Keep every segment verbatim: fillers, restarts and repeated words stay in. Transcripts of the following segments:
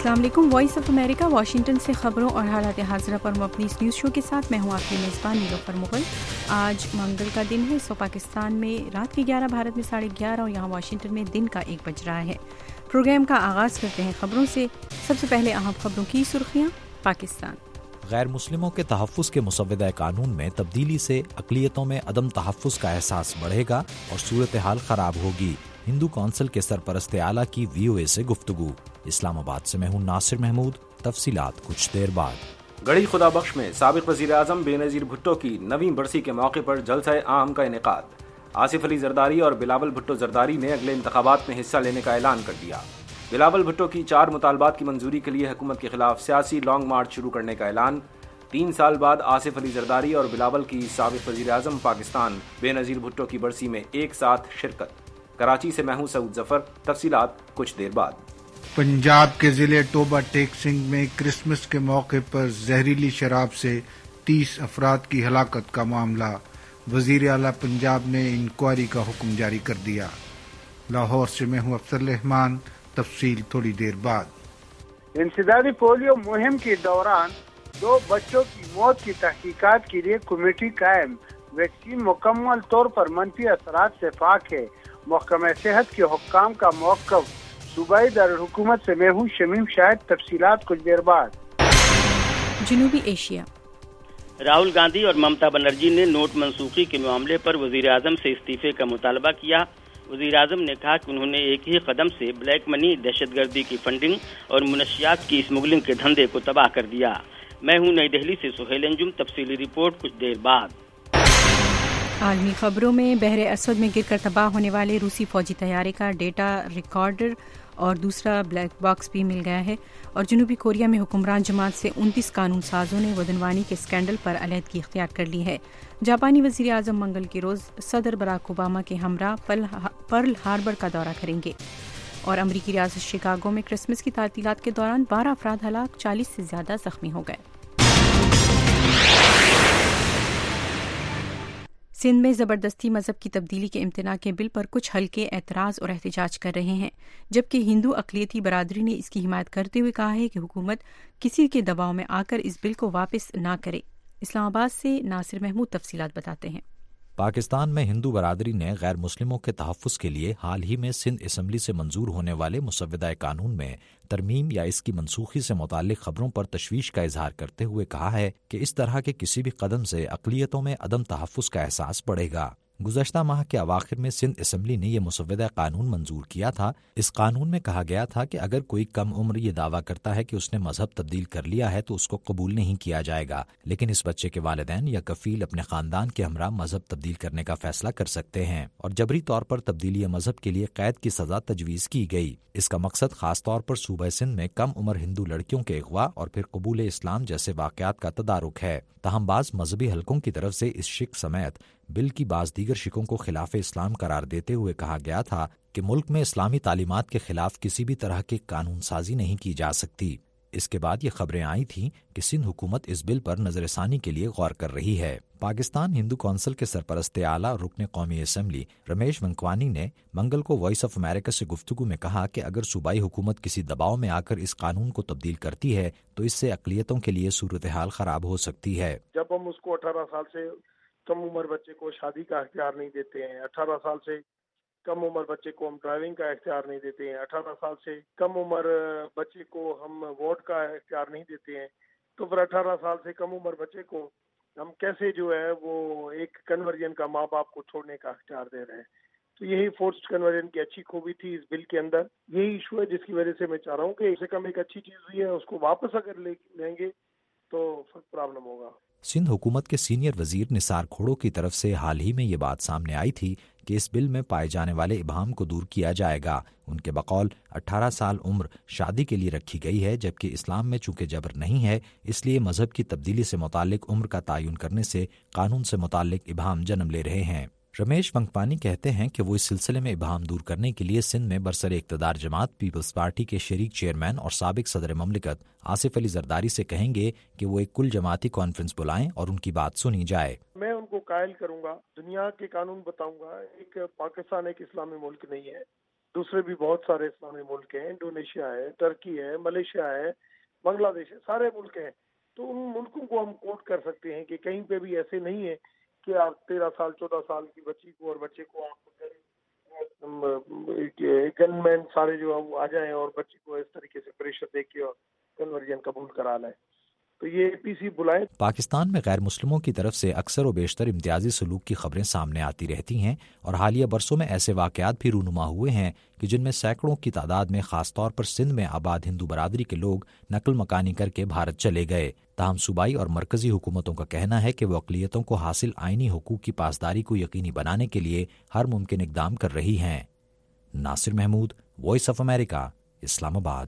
السلام علیکم۔ Voice of America Washington سے خبروں اور حالات حاضرہ پر مبنی اس نیوز شو کے ساتھ میں ہوں آپ کی میزبان نیلوفر مغل۔ آج منگل کا دن ہے، سو پاکستان میں رات کے گیارہ، بھارت میں ساڑھے گیارہ اور یہاں واشنگٹن میں دن کا ایک بج رہا ہے۔ پروگرام کا آغاز کرتے ہیں خبروں سے۔ سب سے پہلے اہم خبروں کی سرخیاں۔ پاکستان غیر مسلموں کے تحفظ کے مسودہ قانون میں تبدیلی سے اقلیتوں میں عدم تحفظ کا احساس بڑھے گا اور صورتحال خراب ہوگی۔ ہندو کونسل کے سرپرست اعلیٰ کی وی او اے سے گفتگو۔ اسلام آباد سے میں ہوں ناصر محمود، تفصیلات کچھ دیر بعد۔ گڑھی خدا بخش میں سابق وزیر اعظم بے نظیر بھٹو کی نویں برسی کے موقع پر جلسہ عام کا انعقاد۔ آصف علی زرداری اور بلاول بھٹو زرداری نے اگلے انتخابات میں حصہ لینے کا اعلان کر دیا۔ بلاول بھٹو کی چار مطالبات کی منظوری کے لیے حکومت کے خلاف سیاسی لانگ مارچ شروع کرنے کا اعلان۔ تین سال بعد آصف علی زرداری اور بلاول کی سابق وزیر اعظم پاکستان بے نظیر بھٹو کی برسی میں ایک ساتھ شرکت۔ کراچی سے میں ہوں سعود ظفر، تفصیلات کچھ دیر بعد۔ پنجاب کے ضلع ٹوبہ ٹیک سنگھ میں کرسمس کے موقع پر زہریلی شراب سے تیس افراد کی ہلاکت کا معاملہ، وزیر اعلیٰ پنجاب نے انکوائری کا حکم جاری کر دیا۔ لاہور سے میں ہوں افسر رحمان، تفصیل تھوڑی دیر بعد۔ انسدادی پولیو مہم کے دوران دو بچوں کی موت کی تحقیقات کے لیے کمیٹی قائم۔ ویکسین مکمل طور پر منفی اثرات سے پاک ہے، محکمہ صحت کے حکام کا موقف۔ صوبائی دارالحکومت سے میں ہوں شمیم شاہد، تفصیلات کچھ دیر بعد۔ جنوبی ایشیا راہل گاندھی اور ممتا بنرجی نے نوٹ منسوخی کے معاملے پر وزیر اعظم سے استعفے کا مطالبہ کیا۔ وزیر اعظم نے کہا کہ انہوں نے ایک ہی قدم سے بلیک منی، دہشت گردی کی فنڈنگ اور منشیات کی اسمگلنگ کے دھندے کو تباہ کر دیا۔ میں ہوں نئی دہلی سے سہیل انجم، تفصیلی رپورٹ کچھ دیر بعد۔ عالمی خبروں میں بحر اسود میں گر کر تباہ ہونے والے روسی فوجی طیارے کا ڈیٹا ریکارڈر اور دوسرا بلیک باکس بھی مل گیا ہے، اور جنوبی کوریا میں حکمران جماعت سے انتیس قانون سازوں نے ودنوانی کے اسکینڈل پر علیحدگی اختیار کر لی ہے۔ جاپانی وزیر اعظم منگل کے روز صدر براک اوباما کے ہمراہ پرل ہاربر کا دورہ کریں گے، اور امریکی ریاست شکاگو میں کرسمس کی تعطیلات کے دوران بارہ افراد ہلاک، چالیس سے زیادہ زخمی ہو گئے۔ سندھ میں زبردستی مذہب کی تبدیلی کے امتناع کے بل پر کچھ حلقے اعتراض اور احتجاج کر رہے ہیں، جبکہ ہندو اقلیتی برادری نے اس کی حمایت کرتے ہوئے کہا ہے کہ حکومت کسی کے دباؤ میں آ کر اس بل کو واپس نہ کرے۔ اسلام آباد سے ناصر محمود تفصیلات بتاتے ہیں۔ پاکستان میں ہندو برادری نے غیر مسلموں کے تحفظ کے لیے حال ہی میں سندھ اسمبلی سے منظور ہونے والے مسودہ قانون میں ترمیم یا اس کی منسوخی سے متعلق خبروں پر تشویش کا اظہار کرتے ہوئے کہا ہے کہ اس طرح کے کسی بھی قدم سے اقلیتوں میں عدم تحفظ کا احساس بڑھے گا۔ گزشتہ ماہ کے اواخر میں سندھ اسمبلی نے یہ مسودہ قانون منظور کیا تھا۔ اس قانون میں کہا گیا تھا کہ اگر کوئی کم عمر یہ دعویٰ کرتا ہے کہ اس نے مذہب تبدیل کر لیا ہے تو اس کو قبول نہیں کیا جائے گا، لیکن اس بچے کے والدین یا کفیل اپنے خاندان کے ہمراہ مذہب تبدیل کرنے کا فیصلہ کر سکتے ہیں، اور جبری طور پر تبدیلی مذہب کے لیے قید کی سزا تجویز کی گئی۔ اس کا مقصد خاص طور پر صوبہ سندھ میں کم عمر ہندو لڑکیوں کے اغوا اور پھر قبول اسلام جیسے واقعات کا تدارک ہے۔ تاہم بعض مذہبی حلقوں کی طرف سے اس شق سمیت بل کی بعض دیگر شقوں کو خلاف اسلام قرار دیتے ہوئے کہا گیا تھا کہ ملک میں اسلامی تعلیمات کے خلاف کسی بھی طرح کی قانون سازی نہیں کی جا سکتی۔ اس کے بعد یہ خبریں آئی تھیں کہ سندھ حکومت اس بل پر نظر ثانی کے لیے غور کر رہی ہے۔ پاکستان ہندو کونسل کے سرپرست اعلیٰ اور رکن قومی اسمبلی رمیش ونکوانی نے منگل کو وائس آف امریکہ سے گفتگو میں کہا کہ اگر صوبائی حکومت کسی دباؤ میں آ کر اس قانون کو تبدیل کرتی ہے تو اس سے اقلیتوں کے لیے صورتحال خراب ہو سکتی ہے۔ جب ہم اس کو اٹھارہ سال سے کم عمر بچے کو شادی کا اختیار نہیں دیتے ہیں، اٹھارہ سال سے کم عمر بچے کو ہم ڈرائیونگ کا اختیار نہیں دیتے ہیں، اٹھارہ سال سے کم عمر بچے کو ہم ووٹ کا اختیار نہیں دیتے ہیں، تو پھر اٹھارہ سال سے کم عمر بچے کو ہم کیسے جو ہے وہ ایک کنورژن کا ماں باپ کو چھوڑنے کا اختیار دے رہے ہیں؟ تو یہی فورسڈ کنورژن کی اچھی خوبی تھی اس بل کے اندر۔ یہی ایشو ہے جس کی وجہ سے میں چاہ رہا ہوں کہ اسے کم ایک اچھی چیز ہوئی ہے، اس کو واپس اگر لے لیں گے تو پھر پرابلم ہوگا۔ سندھ حکومت کے سینئر وزیر نثار کھوڑو کی طرف سے حال ہی میں یہ بات سامنے آئی تھی کہ اس بل میں پائے جانے والے ابہام کو دور کیا جائے گا۔ ان کے بقول اٹھارہ سال عمر شادی کے لیے رکھی گئی ہے، جبکہ اسلام میں چونکہ جبر نہیں ہے اس لیے مذہب کی تبدیلی سے متعلق عمر کا تعین کرنے سے قانون سے متعلق ابہام جنم لے رہے ہیں۔ رمیش ونکپانی کہتے ہیں کہ وہ اس سلسلے میں ابہام دور کرنے کے لیے سندھ میں برسر اقتدار جماعت پیپلز پارٹی کے شریک چیئرمین اور سابق صدر مملکت آصف علی زرداری سے کہیں گے کہ وہ ایک کل جماعتی کانفرنس بلائیں اور ان کی بات سنی جائے۔ میں ان کو قائل کروں گا، دنیا کے قانون بتاؤں گا۔ ایک پاکستان ایک اسلامی ملک نہیں ہے، دوسرے بھی بہت سارے اسلامی ملک ہیں، انڈونیشیا ہے، ترکی ہے، ملیشیا ہے، بنگلہ دیش ہے، سارے ملک ہیں. تو ان ملکوں کو ہم کوٹ کر سکتے ہیں کہ کہیں پہ بھی ایسے نہیں ہے کہ آپ تیرہ سال چودہ سال کی بچی کو اور بچے کو آپ گن مین سارے جو آ جائیں اور بچی کو اس طریقے سے پریشر دے کے اور کنورژن قبول کرا لائیں. تو یہ اے پی سی بلائیں. پاکستان میں غیر مسلموں کی طرف سے اکثر و بیشتر امتیازی سلوک کی خبریں سامنے آتی رہتی ہیں، اور حالیہ برسوں میں ایسے واقعات بھی رونما ہوئے ہیں کہ جن میں سینکڑوں کی تعداد میں خاص طور پر سندھ میں آباد ہندو برادری کے لوگ نقل مکانی کر کے بھارت چلے گئے. تاہم صوبائی اور مرکزی حکومتوں کا کہنا ہے کہ وہ اقلیتوں کو حاصل آئینی حقوق کی پاسداری کو یقینی بنانے کے لیے ہر ممکن اقدام کر رہی ہیں. Nasir Mahmood, voice of America, Islamabad.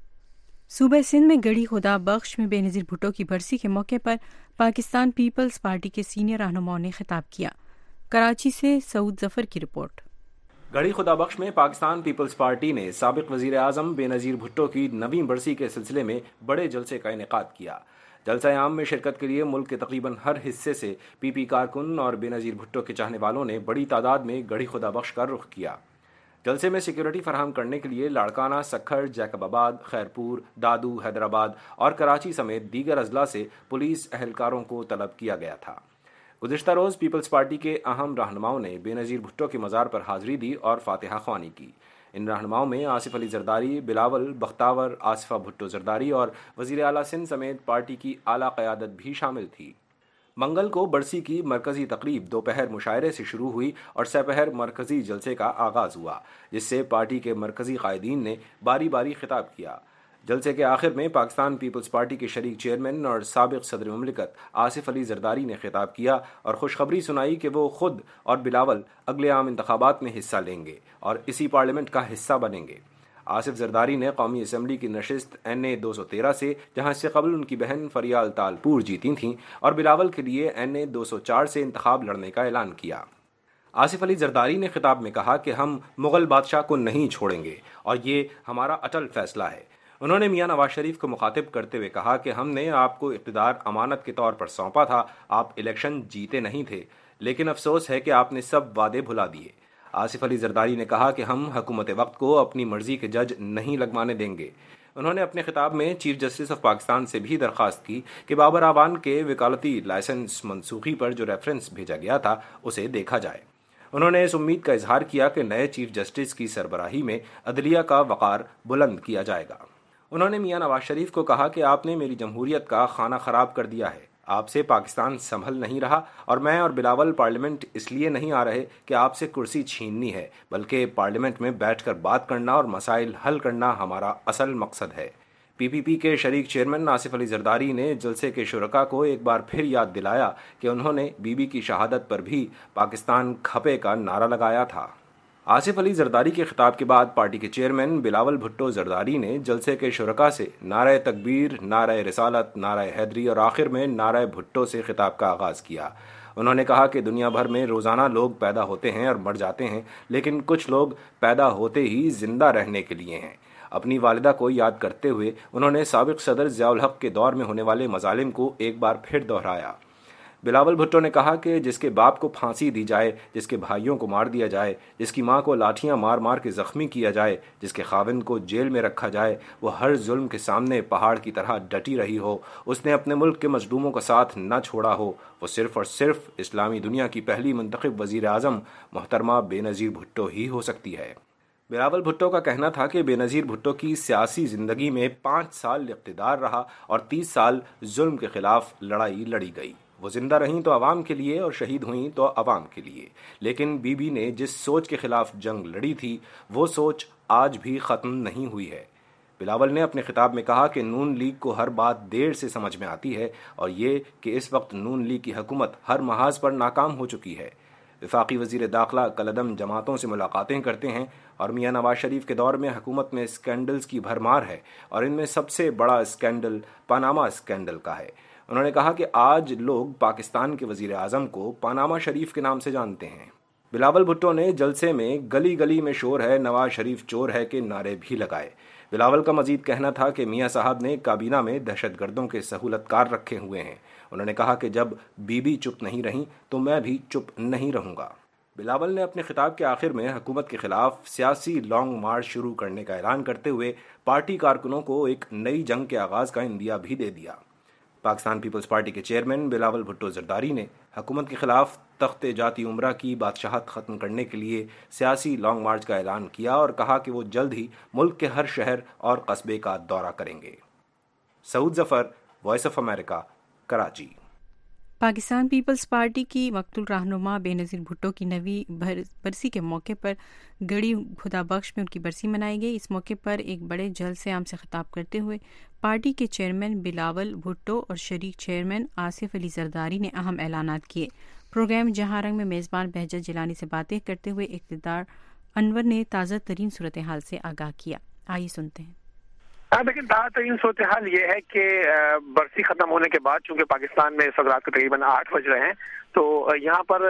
صوبہ سندھ میں گڑھی خدا بخش میں بے نظیر بھٹو کی برسی کے موقع پر پاکستان پیپلز پارٹی کے سینئر رہنماؤں نے خطاب کیا. کراچی سے سعود ظفر کی رپورٹ. گڑھی خدا بخش میں پاکستان پیپلز پارٹی نے سابق وزیر اعظم بے نظیر بھٹو کی نویں برسی کے سلسلے میں بڑے جلسے کا انعقاد کیا. جلسہ عام میں شرکت کے لیے ملک کے تقریباً ہر حصے سے پی پی کارکن اور بے نظیر بھٹو کے چاہنے والوں نے بڑی تعداد میں گڑھی خدا بخش کا رخ کیا. جلسے میں سیکیورٹی فراہم کرنے کے لیے لاڑکانہ، سکھر، جیکب آباد، خیرپور، دادو، حیدرآباد اور کراچی سمیت دیگر اضلاع سے پولیس اہلکاروں کو طلب کیا گیا تھا. گزشتہ روز پیپلز پارٹی کے اہم رہنماؤں نے بے نظیر بھٹو کے مزار پر حاضری دی اور فاتحہ خوانی کی. ان رہنماؤں میں آصف علی زرداری، بلاول بختاور، آصفہ بھٹو زرداری اور وزیر اعلیٰ سندھ سمیت پارٹی کی اعلیٰ قیادت بھی شامل تھی. منگل کو برسی کی مرکزی تقریب دوپہر مشاعرے سے شروع ہوئی اور سپہر مرکزی جلسے کا آغاز ہوا، جس سے پارٹی کے مرکزی قائدین نے باری باری خطاب کیا. جلسے کے آخر میں پاکستان پیپلز پارٹی کے شریک چیئرمین اور سابق صدر مملکت آصف علی زرداری نے خطاب کیا اور خوشخبری سنائی کہ وہ خود اور بلاول اگلے عام انتخابات میں حصہ لیں گے اور اسی پارلیمنٹ کا حصہ بنیں گے. آصف زرداری نے قومی اسمبلی کی نشست این اے دو سو تیرہ سے، جہاں اس سے قبل ان کی بہن فریال تالپور جیتی تھیں، اور بلاول کے لیے این اے دو سو چار سے انتخاب لڑنے کا اعلان کیا. آصف علی زرداری نے خطاب میں کہا کہ ہم مغل بادشاہ کو نہیں چھوڑیں گے اور یہ ہمارا اٹل فیصلہ ہے. انہوں نے میاں نواز شریف کو مخاطب کرتے ہوئے کہا کہ ہم نے آپ کو اقتدار امانت کے طور پر سونپا تھا، آپ الیکشن جیتے نہیں تھے، لیکن افسوس ہے کہ آپ نے سب وعدے بھلا دیے. آصف علی زرداری نے کہا کہ ہم حکومت وقت کو اپنی مرضی کے جج نہیں لگوانے دیں گے. انہوں نے اپنے خطاب میں چیف جسٹس آف پاکستان سے بھی درخواست کی کہ بابر اعوان کے وکالتی لائسنس منسوخی پر جو ریفرنس بھیجا گیا تھا اسے دیکھا جائے. انہوں نے اس امید کا اظہار کیا کہ نئے چیف جسٹس کی سربراہی میں عدلیہ کا وقار بلند کیا جائے گا. انہوں نے میاں نواز شریف کو کہا کہ آپ نے میری جمہوریت کا خانہ خراب کر دیا ہے، آپ سے پاکستان سنبھل نہیں رہا، اور میں اور بلاول پارلیمنٹ اس لیے نہیں آ رہے کہ آپ سے کرسی چھیننی ہے، بلکہ پارلیمنٹ میں بیٹھ کر بات کرنا اور مسائل حل کرنا ہمارا اصل مقصد ہے. پی پی پی کے شریک چیئرمین آصف علی زرداری نے جلسے کے شرکاء کو ایک بار پھر یاد دلایا کہ انہوں نے بی بی کی شہادت پر بھی پاکستان کھپے کا نعرہ لگایا تھا. آصف علی زرداری کے خطاب کے بعد پارٹی کے چیئرمین بلاول بھٹو زرداری نے جلسے کے شرکاء سے نعرہ تکبیر، نعرہ رسالت، نعرہ حیدری اور آخر میں نعرہ بھٹو سے خطاب کا آغاز کیا. انہوں نے کہا کہ دنیا بھر میں روزانہ لوگ پیدا ہوتے ہیں اور مر جاتے ہیں، لیکن کچھ لوگ پیدا ہوتے ہی زندہ رہنے کے لیے ہیں. اپنی والدہ کو یاد کرتے ہوئے انہوں نے سابق صدر ضیاء الحق کے دور میں ہونے والے مظالم کو ایک بار پھر دہرایا. بلاول بھٹو نے کہا کہ جس کے باپ کو پھانسی دی جائے، جس کے بھائیوں کو مار دیا جائے، جس کی ماں کو لاٹھیاں مار مار کے زخمی کیا جائے، جس کے خاوند کو جیل میں رکھا جائے، وہ ہر ظلم کے سامنے پہاڑ کی طرح ڈٹی رہی ہو، اس نے اپنے ملک کے مظلوموں کا ساتھ نہ چھوڑا ہو، وہ صرف اور صرف اسلامی دنیا کی پہلی منتخب وزیر اعظم محترمہ بے نظیر بھٹو ہی ہو سکتی ہے. بلاول بھٹو کا کہنا تھا کہ بے نظیر بھٹو کی سیاسی زندگی میں پانچ سال اقتدار رہا اور تیس سال ظلم کے خلاف لڑائی لڑی گئی. وہ زندہ رہیں تو عوام کے لیے اور شہید ہوئیں تو عوام کے لیے، لیکن بی بی نے جس سوچ کے خلاف جنگ لڑی تھی وہ سوچ آج بھی ختم نہیں ہوئی ہے. بلاول نے اپنے خطاب میں کہا کہ نون لیگ کو ہر بات دیر سے سمجھ میں آتی ہے اور یہ کہ اس وقت نون لیگ کی حکومت ہر محاذ پر ناکام ہو چکی ہے. وفاقی وزیر داخلہ کلعدم جماعتوں سے ملاقاتیں کرتے ہیں اور میاں نواز شریف کے دور میں حکومت میں اسکینڈلز کی بھرمار ہے، اور ان میں سب سے بڑا اسکینڈل پاناما اسکینڈل کا ہے. انہوں نے کہا کہ آج لوگ پاکستان کے وزیر اعظم کو پاناما شریف کے نام سے جانتے ہیں. بلاول بھٹو نے جلسے میں گلی گلی میں شور ہے نواز شریف چور ہے کے نعرے بھی لگائے. بلاول کا مزید کہنا تھا کہ میاں صاحب نے کابینہ میں دہشت گردوں کے سہولت کار رکھے ہوئے ہیں. انہوں نے کہا کہ جب بی بی چپ نہیں رہیں تو میں بھی چپ نہیں رہوں گا. بلاول نے اپنے خطاب کے آخر میں حکومت کے خلاف سیاسی لانگ مارچ شروع کرنے کا اعلان کرتے ہوئے پارٹی کارکنوں کو ایک نئی جنگ کے آغاز کا اندیا بھی دے دیا۔ پاکستان پیپلز پارٹی کے چیئرمین بلاول بھٹو زرداری نے حکومت کے خلاف تخت جاتی عمرہ کی بادشاہت ختم کرنے کے لیے سیاسی لانگ مارچ کا اعلان کیا اور کہا کہ وہ جلد ہی ملک کے ہر شہر اور قصبے کا دورہ کریں گے۔ Saud Zafar, voice of America, Karachi. Pakistan Peoples Party کی مقتول رہنما بے نظیر بھٹو کی نویں برسی کے موقع پر گڑی خدا بخش میں ان کی برسی منائی گئی۔ اس موقع پر ایک بڑے جلسے عام سے خطاب کرتے ہوئے پارٹی کے چیئرمین بلاول بھٹو اور شریک چیئرمین آصف علی زرداری نے اہم اعلانات کیے۔ پروگرام جہاں رنگ میں میزبان بہجت جیلانی سے باتیں کرتے ہوئے اقتدار انور نے تازہ ترین صورتحال سے آگاہ کیا۔ آئیے سنتے ہیں۔ ہاں لیکن تازہ ترین صورتحال یہ ہے کہ برسی ختم ہونے کے بعد چونکہ پاکستان میں اس وقت رات کو تقریباً آٹھ بج رہے ہیں تو یہاں پر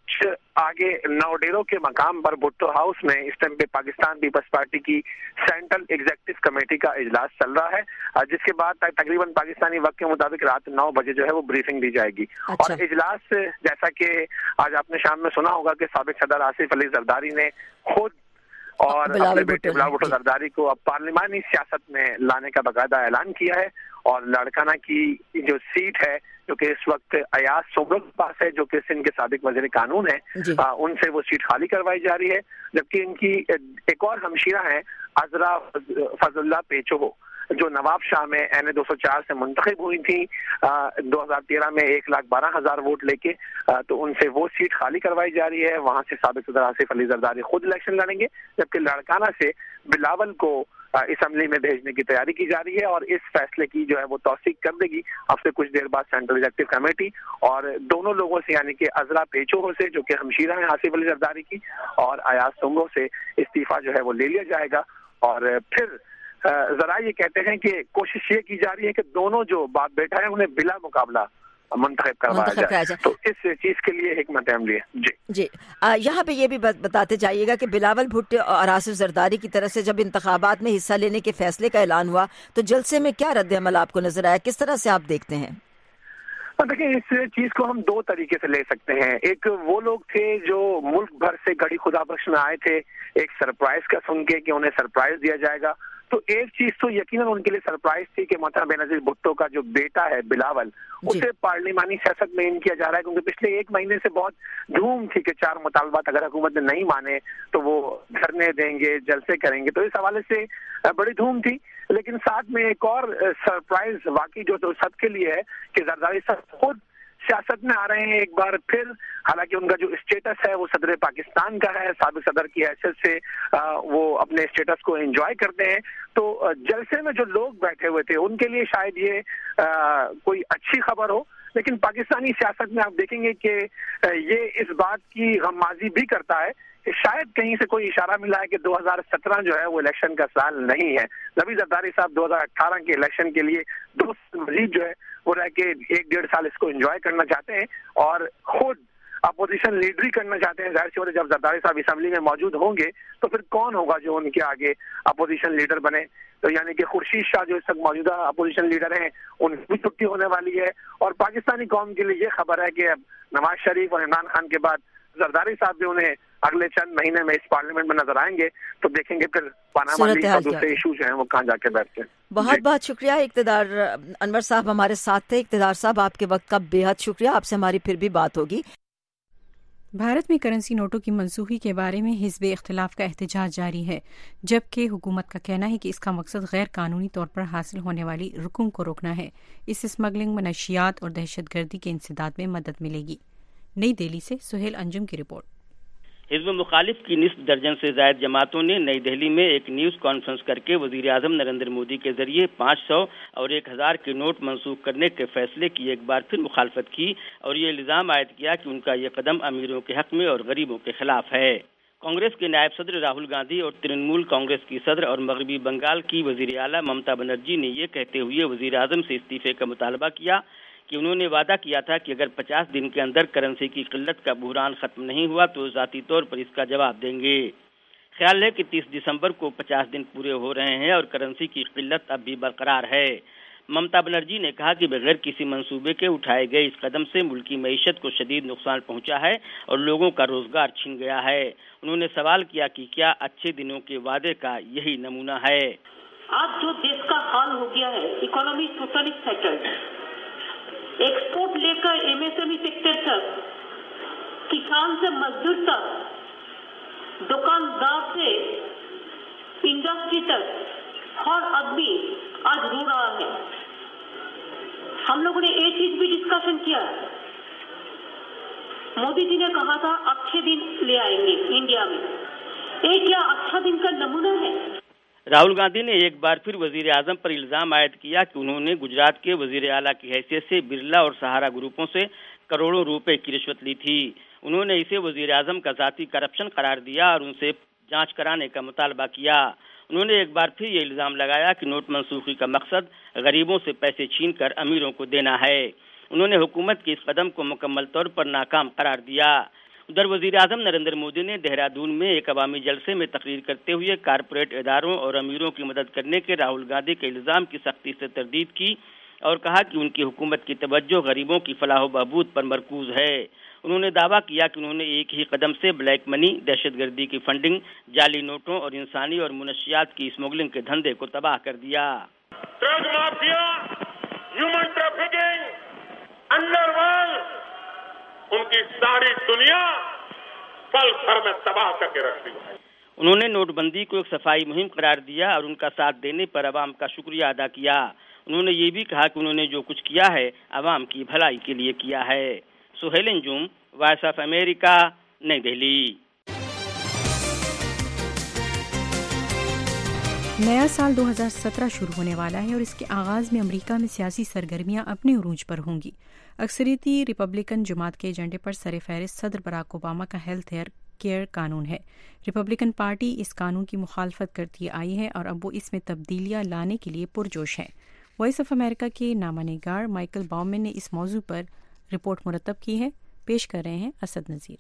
آگے نوڈیرو کے مقام پر بھٹو ہاؤس میں اس ٹائم پہ پاکستان پیپلز پارٹی کی سینٹرل ایگزیکٹو کمیٹی کا اجلاس چل رہا ہے، جس کے بعد تقریباً پاکستانی وقت کے مطابق رات نو بجے جو ہے وہ بریفنگ دی جائے گی۔ اچھا۔ اور اجلاس جیسا کہ آج آپ نے شام میں سنا ہوگا کہ سابق صدر آصف علی زرداری نے خود اور اپنے بیٹے بلاول بھٹو زرداری کو اب پارلیمانی سیاست میں لانے کا باقاعدہ اعلان کیا ہے، اور لاڑکانہ کی جو سیٹ ہے جو کہ اس وقت ایاز سمرو کے پاس ہے، جو کہ سندھ کے سابق وزیر قانون ہیں، ان سے وہ سیٹ خالی کروائی جا رہی ہے، جبکہ ان کی ایک اور ہمشیرہ ہیں عذرا فضل اللہ پیچو جو نواب شاہ میں این اے دو سو چار سے منتخب ہوئی تھیں دو ہزار تیرہ میں ایک لاکھ بارہ ہزار ووٹ لے کے، تو ان سے وہ سیٹ خالی کروائی جا رہی ہے۔ وہاں سے سابق صدر آصف علی زرداری خود الیکشن لڑیں گے، جبکہ لاڑکانہ سے بلاول کو اسمبلی میں بھیجنے کی تیاری کی جا رہی ہے، اور اس فیصلے کی جو ہے وہ توثیق کر دے گی اب سے کچھ دیر بعد سینٹرل ایگزیکٹو کمیٹی، اور دونوں لوگوں سے یعنی کہ عذرا پیچو سے جو کہ ہمشیرہ ہیں آصف علی زرداری کی، اور ایاز سمرو سے استعفیٰ جو ہے وہ لے لیا جائے گا۔ اور پھر ذرا یہ کہتے ہیں کہ کوشش یہ کی جا رہی ہے کہ دونوں جو باپ بیٹا ہے انہیں بلا مقابلہ منتخب کروایا جائے، تو اس چیز کے لیے حکمت عملی ہے۔ جی جی یہاں پہ یہ بھی بتاتے جائیے گا کہ بلاول بھٹو اور آصف زرداری کی طرف سے جب انتخابات میں حصہ لینے کے فیصلے کا اعلان ہوا تو جلسے میں کیا رد عمل آپ کو نظر آیا، کس طرح سے آپ دیکھتے ہیں؟ دیکھیں اس چیز کو ہم دو طریقے سے لے سکتے ہیں۔ ایک وہ لوگ تھے جو ملک بھر سے گڑی خدا بخش میں آئے تھے ایک سرپرائز کا سن کے کہ انہیں سرپرائز دیا جائے گا، تو ایک چیز تو یقیناً ان کے لیے سرپرائز تھی کہ محترم بے نظیر بھٹو کا جو بیٹا ہے بلاول اسے پارلیمانی سیاست میں ان کیا جا رہا ہے، کیونکہ پچھلے ایک مہینے سے بہت دھوم تھی کہ چار مطالبات اگر حکومت نے نہیں مانے تو وہ دھرنے دیں گے، جلسے کریں گے، تو اس حوالے سے بڑی دھوم تھی۔ لیکن ساتھ میں ایک اور سرپرائز واقعی جو تو سب کے لیے ہے کہ زرداری صاحب خود سیاست میں آ رہے ہیں ایک بار پھر، حالانکہ ان کا جو اسٹیٹس ہے وہ صدر پاکستان کا ہے، سابق صدر کی حیثیت سے وہ اپنے اسٹیٹس کو انجوائے کرتے ہیں، تو جلسے میں جو لوگ بیٹھے ہوئے تھے ان کے لیے شاید یہ کوئی اچھی خبر ہو، لیکن پاکستانی سیاست میں آپ دیکھیں گے کہ یہ اس بات کی غمازی بھی کرتا ہے کہ شاید کہیں سے کوئی اشارہ ملا ہے کہ دو ہزار سترہ جو ہے وہ الیکشن کا سال نہیں ہے۔ نبی زرداری صاحب دو ہزار اٹھارہ کے الیکشن کے لیے دو سال مزید جو ہے وہ رہ کے ایک ڈیڑھ سال اس کو انجوائے کرنا چاہتے ہیں اور خود اپوزیشن لیڈری کرنا چاہتے ہیں۔ ظاہر سی بات ہے جب زرداری صاحب اسمبلی میں موجود ہوں گے تو پھر کون ہوگا جو ان کے آگے اپوزیشن لیڈر بنے، تو یعنی کہ خورشید شاہ جو اس وقت موجودہ اپوزیشن لیڈر ہیں ان کی چھٹی ہونے والی ہے، اور پاکستانی قوم کے لیے یہ خبر ہے کہ اب نواز شریف اور عمران خان کے بعد زرداری صاحب بھی انہیں اگلے چند مہینے میں اس پارلیمنٹ میں نظر آئیں گے، تو دیکھیں گے پھر پاناما لیکس اور دوسرے ایشو جو ہیں وہ کہاں جا کے بیٹھتے ہیں۔ بہت بہت شکریہ اقتدار انور صاحب ہمارے ساتھ تھے۔ اقتدار صاحب آپ کے وقت کا بے حد شکریہ، آپ سے ہماری پھر بھی بات ہوگی۔ بھارت میں کرنسی نوٹوں کی منسوخی کے بارے میں حزب اختلاف کا احتجاج جاری ہے، جبکہ حکومت کا کہنا ہے کہ اس کا مقصد غیر قانونی طور پر حاصل ہونے والی رقوم کو روکنا ہے۔ اس سے اسمگلنگ، منشیات اور دہشت گردی کے انسداد میں مدد ملے گی۔ نئی دہلی سے سہیل انجم کی رپورٹ۔ حزب مخالف کی نصف درجن سے زائد جماعتوں نے نئی دہلی میں ایک نیوز کانفرنس کر کے وزیر اعظم نریندر مودی کے ذریعے پانچ سو اور ایک ہزار کے نوٹ منسوخ کرنے کے فیصلے کی ایک بار پھر مخالفت کی اور یہ الزام عائد کیا کہ ان کا یہ قدم امیروں کے حق میں اور غریبوں کے خلاف ہے۔ کانگریس کے نائب صدر راہل گاندھی اور ترنمول کانگریس کی صدر اور مغربی بنگال کی وزیر اعلیٰ ممتا بنرجی نے یہ کہتے ہوئے وزیر اعظم سے استعفے کا مطالبہ کیا کہ انہوں نے وعدہ کیا تھا کہ اگر پچاس دن کے اندر کرنسی کی قلت کا بحران ختم نہیں ہوا تو ذاتی طور پر اس کا جواب دیں گے۔ خیال ہے کہ تیس دسمبر کو پچاس دن پورے ہو رہے ہیں اور کرنسی کی قلت اب بھی برقرار ہے۔ ممتا بنرجی نے کہا کہ بغیر کسی منصوبے کے اٹھائے گئے اس قدم سے ملکی معیشت کو شدید نقصان پہنچا ہے اور لوگوں کا روزگار چھن گیا ہے. انہوں نے سوال کیا کہ کیا اچھے دنوں کے وعدے کا یہی نمونہ ہے؟ آج جو دیش کا حال ہو گیا ہے، اکانومی ٹوٹلی سیٹلڈ، ایکسپورٹ لے کر M S M E sector تک، کسان سے مزدور تک، دکاندار سے انڈسٹری تک، ہر آدمی آج رو رہا ہے. ہم لوگوں نے ایک چیز بھی ڈسکشن کیا، مودی جی نے کہا تھا اچھے دن لے آئیں گے انڈیا میں. ایک کیا اچھا دن کا نمونہ ہے؟ راہل گاندھی نے ایک بار پھر وزیر اعظم پر الزام عائد کیا کہ انہوں نے گجرات کے وزیر اعلیٰ کی حیثیت سے برلا اور سہارا گروپوں سے کروڑوں روپے کی رشوت لی تھی. انہوں نے اسے وزیر اعظم کا ذاتی کرپشن قرار دیا اور ان سے جانچ کرانے کا مطالبہ کیا. انہوں نے ایک بار پھر یہ الزام لگایا کہ نوٹ منسوخی کا مقصد غریبوں سے پیسے چھین کر امیروں کو دینا ہے. انہوں نے حکومت کے اس قدم کو مکمل طور پر ناکام قرار دیا. ادھر وزیر اعظم نریندر مودی نے دہرادون میں ایک عوامی جلسے میں تقریر کرتے ہوئے کارپوریٹ اداروں اور امیروں کی مدد کرنے کے راہل گاندھی کے الزام کی سختی سے تردید کی اور کہا کہ ان کی حکومت کی توجہ غریبوں کی فلاح و بہبود پر مرکوز ہے. انہوں نے دعویٰ کیا کہ انہوں نے ایک ہی قدم سے بلیک منی، دہشت گردی کی فنڈنگ، جعلی نوٹوں اور انسانی اور منشیات کی اسمگلنگ کے دھندے کو تباہ کر دیا. Drug mafia, human trafficking, underworld, ان کی ساری دنیا پل بھر میں تباہ کر کے رکھ دی. انہوں نے نوٹ بندی کو ایک صفائی مہم قرار دیا اور ان کا ساتھ دینے پر عوام کا شکریہ ادا کیا. انہوں نے یہ بھی کہا کہ انہوں نے جو کچھ کیا ہے عوام کی بھلائی کے لیے کیا ہے. Sohail Anjum, voice of America, نئی دہلی. نیا سال دو ہزار سترہ شروع ہونے والا ہے اور اس کے آغاز میں امریکہ میں سیاسی سرگرمیاں اپنے عروج پر ہوں گی. اکثریتی ریپبلکن جماعت کے ایجنڈے پر سر فہرست صدر براک اوباما کا ہیلتھ کیئر قانون ہے. ریپبلکن پارٹی اس قانون کی مخالفت کرتی آئی ہے اور اب وہ اس میں تبدیلیاں لانے کے لیے پرجوش ہے. وائس آف امریکہ کے نامہ نگار مائیکل باؤمن نے اس موضوع پر رپورٹ مرتب کی ہے. پیش کر رہے ہیں اسد نذیر.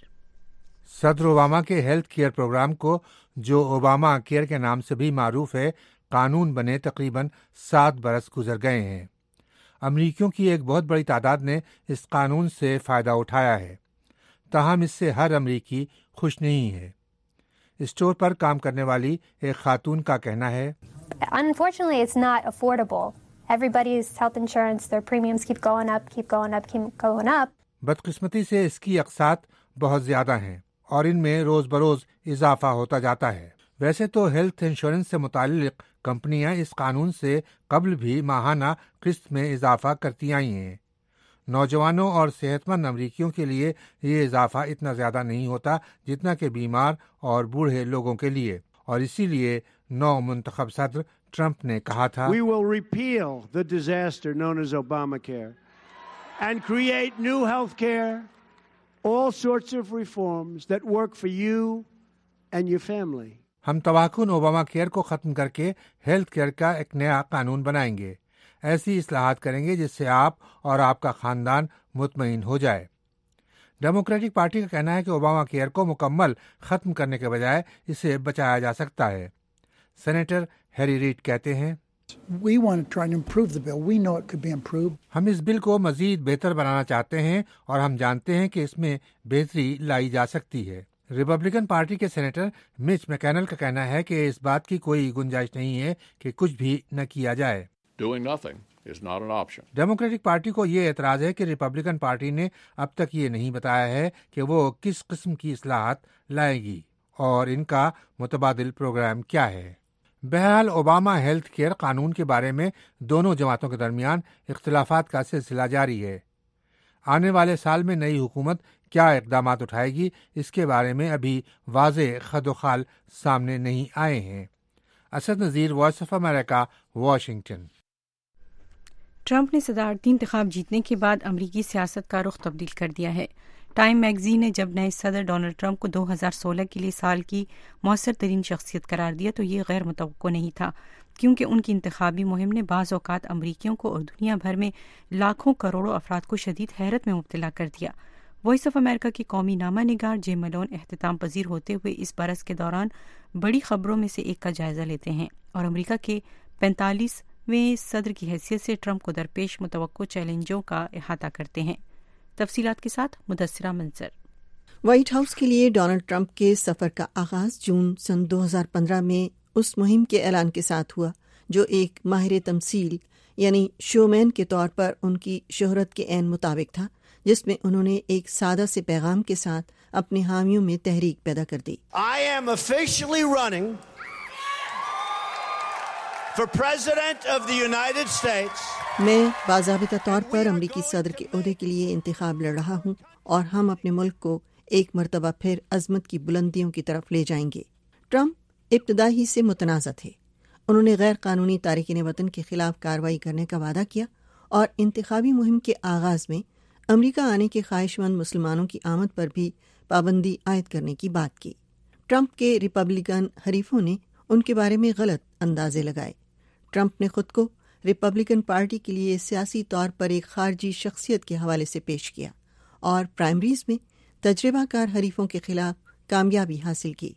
صدر اوباما کے ہیلتھ کیئر پروگرام کو، جو اوباما کیئر کے نام سے بھی معروف ہے، قانون بنے تقریباً سات برس گزر گئے ہیں. امریکیوں کی ایک بہت بڑی تعداد نے اس قانون سے فائدہ اٹھایا ہے، تاہم اس سے ہر امریکی خوش نہیں ہے. اسٹور پر کام کرنے والی ایک خاتون کا کہنا ہے، Unfortunately, it's not affordable. Everybody's health insurance, their premiums keep going up, keep going up, keep going up. بدقسمتی سے اس کی اقساط بہت زیادہ ہیں اور ان میں روز بروز اضافہ ہوتا جاتا ہے. ویسے تو ہیلتھ انشورنس سے متعلق کمپنیاں اس قانون سے قبل بھی ماہانہ قسط میں اضافہ کرتی آئی ہیں. نوجوانوں اور صحت مند امریکیوں کے لیے یہ اضافہ اتنا زیادہ نہیں ہوتا جتنا کہ بیمار اور بوڑھے لوگوں کے لیے، اور اسی لیے نو منتخب صدر ٹرمپ نے کہا تھا، We will repeal the disaster known as Obamacare and create new health care, all sorts of reforms that work for you and your family. ہم تباہکن اوباما کیئر کو ختم کر کے ہیلتھ کیئر کا ایک نیا قانون بنائیں گے. ایسی اصلاحات کریں گے جس سے آپ اور آپ کا خاندان مطمئن ہو جائے. ڈیموکریٹک پارٹی کا کہنا ہے کہ اوباما کیئر کو مکمل ختم کرنے کے بجائے اسے بچایا جا سکتا ہے. سینیٹر ہیری ریڈ کہتے ہیں، We want to try and improve the bill. We know it could be improved. ہم اس بل کو مزید بہتر بنانا چاہتے ہیں اور ہم جانتے ہیں کہ اس میں بہتری لائی جا سکتی ہے. ریپبلکن پارٹی کے سینیٹر مچ میکینل کا کہنا ہے کہ اس بات کی کوئی گنجائش نہیں ہے کہ کچھ بھی نہ کیا جائے. Doing nothing is not an option. Democratic Party کو یہ اعتراض ہے کہ ریپبلکن پارٹی نے اب تک یہ نہیں بتایا ہے کہ وہ کس قسم کی اصلاحات لائے گی اور ان کا متبادل پروگرام کیا ہے. بہرحال اوباما ہیلتھ کیئر قانون کے بارے میں دونوں جماعتوں کے درمیان اختلافات کا سلسلہ جاری ہے. آنے والے سال میں نئی حکومت کیا اقدامات اٹھائے گی، اس کے بارے میں ابھی واضح خد و خال سامنے نہیں آئے ہیں. Asad Nazir, voice of America, Washington. Trump نے صدارتی انتخاب جیتنے کے بعد امریکی سیاست کا رخ تبدیل کر دیا ہے. ٹائم میگزین نے جب نئے صدر ڈونلڈ ٹرمپ کو دو ہزار سولہ کے لیے سال کی مؤثر ترین شخصیت قرار دیا تو یہ غیر متوقع نہیں تھا، کیونکہ ان کی انتخابی مہم نے بعض اوقات امریکیوں کو اور دنیا بھر میں لاکھوں کروڑوں افراد کو شدید حیرت میں مبتلا کر دیا. وائس آف امریکہ کی قومی نامہ نگار جے ملون اختتام پذیر ہوتے ہوئے اس برس کے دوران بڑی خبروں میں سے ایک کا جائزہ لیتے ہیں اور امریکہ کے پینتالیس वे सदर की हैसियत से ट्रंप को दरपेश मुतवक्को चैलेंजों का अहाता करते हैं। तफसीलात के साथ मुदस्सिरा मंजर। व्हाइट हाउस के लिए डोनाल्ड ट्रंप के सफर का आगाज जून सन दो हज़ार पंद्रह में उस मुहिम के ऐलान के साथ हुआ जो एक माहिर तमसील यानी शोमैन के तौर पर उनकी शोहरत के ऐन मुताबिक था, जिसमें उन्होंने एक सादा से पैगाम के साथ अपने हामियों में तहरीक पैदा कर दी। I am officially running for President of the United States. मैं बाज़ाबिता तौर पर अमरीकी सदर के ओहदे के लिए इंतखाब लड़ रहा हूँ और हम अपने मुल्क को एक मरतबा फिर अजमत की बुलंदियों की तरफ ले जाएंगे। ट्रंप इब्तदा ही से मुतनाज़ा थे। उन्होंने गैर कानूनी तारिकीन वतन के खिलाफ कार्रवाई करने का वादा किया और इंतखाबी मुहिम के आगाज में अमरीका आने के ख्वाहिशमंद मुसलमानों की आमद पर भी पाबंदी आयद करने की बात की। ट्रंप के रिपब्लिकन हरीफों ने उनके बारे में गलत अंदाजे लगाए। ट्रंप ने खुद को रिपब्लिकन पार्टी के लिए सियासी तौर पर एक खारजी शख्सियत के हवाले से पेश किया और प्राइमरीज में तजर्बाकार हरीफों के खिलाफ कामयाबी हासिल की।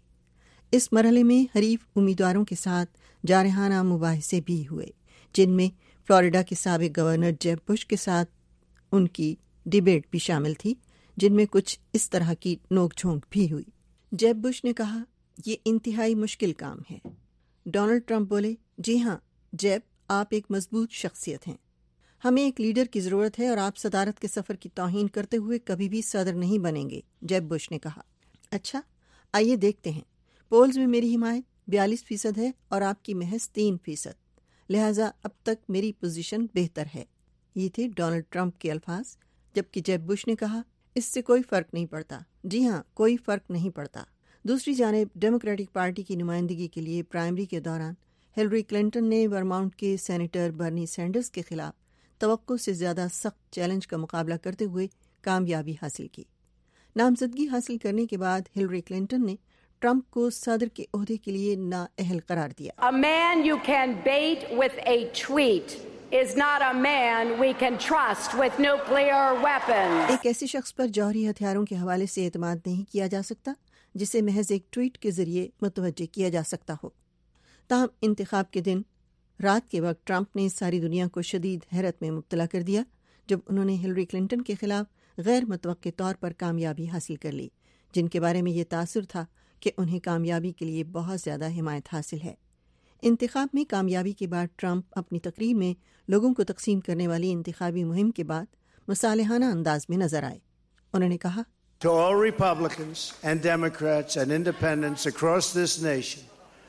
इस मरहले में हरीफ उम्मीदवारों के साथ जारहाना मुबाहिसे भी हुए, जिनमें फ्लोरिडा के साबिक गवर्नर जेब बुश के साथ उनकी डिबेट भी शामिल थी, जिनमें कुछ इस तरह की नोकझोंक भी हुई। जेब बुश ने कहा, ये इंतहाई मुश्किल काम है। डोनाल्ड ट्रंप बोले, जी हाँ जेब, आप एक मजबूत शख्सियत हैं। हमें एक लीडर की ज़रूरत है और आप सदारत के सफ़र की तौहीन करते हुए कभी भी सदर नहीं बनेंगे, जेब बुश ने कहा। अच्छा, आइए देखते हैं। पोल्स में मेरी हिमायत बयालीस फीसद है और आपकी महज तीन फीसद, लिहाजा अब तक मेरी पोजीशन बेहतर है। ये थे डोनाल्ड ट्रंप के अल्फाज, जबकि जेब बुश ने कहा, इससे कोई फ़र्क नहीं पड़ता। जी हाँ, कोई फ़र्क नहीं पड़ता। दूसरी जानिब डेमोक्रेटिक पार्टी की नुमाइंदगी के लिए प्राइमरी के दौरान हिलरी क्लिंटन ने वर्माउंट के सेनेटर बर्नी सैंडर्स के खिलाफ तवक्को से ज़्यादा सख्त चैलेंज का मुकाबला करते हुए कामयाबी हासिल की। नामजदगी हासिल करने के बाद हिलरी क्लिंटन ने ट्रंप को सदर के ओहदे के लिए नाअहल करार दिया। A man you can bait with a tweet is not a man we can trust with nuclear weapons. एक ऐसे शख्स पर जौहरी हथियारों के हवाले से एतमाद नहीं किया जा सकता जिसे महज एक ट्वीट के जरिए मुतवज्जे किया जा सकता हो। ताहम इंतखाब के दिन रात के वक्त ट्रंप ने सारी दुनिया को शदीद हैरत में मुब्तला कर दिया जब उन्होंने हिलरी क्लिंटन के खिलाफ गैर मुतवक्के तौर पर कामयाबी हासिल कर ली, जिनके बारे में ये तासुर था कि उन्हें कामयाबी के लिए बहुत ज़्यादा हिमायत हासिल है। इंतखाब में कामयाबी के बाद ट्रंप अपनी तकरीर में लोगों को तकसीम करने वाली इंतखाबी मुहिम के बाद मुसालिहाना अंदाज में नजर आए। उन्होंने कहा, To all Republicans and Democrats and independents across this nation,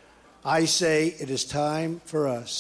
I say it is time for us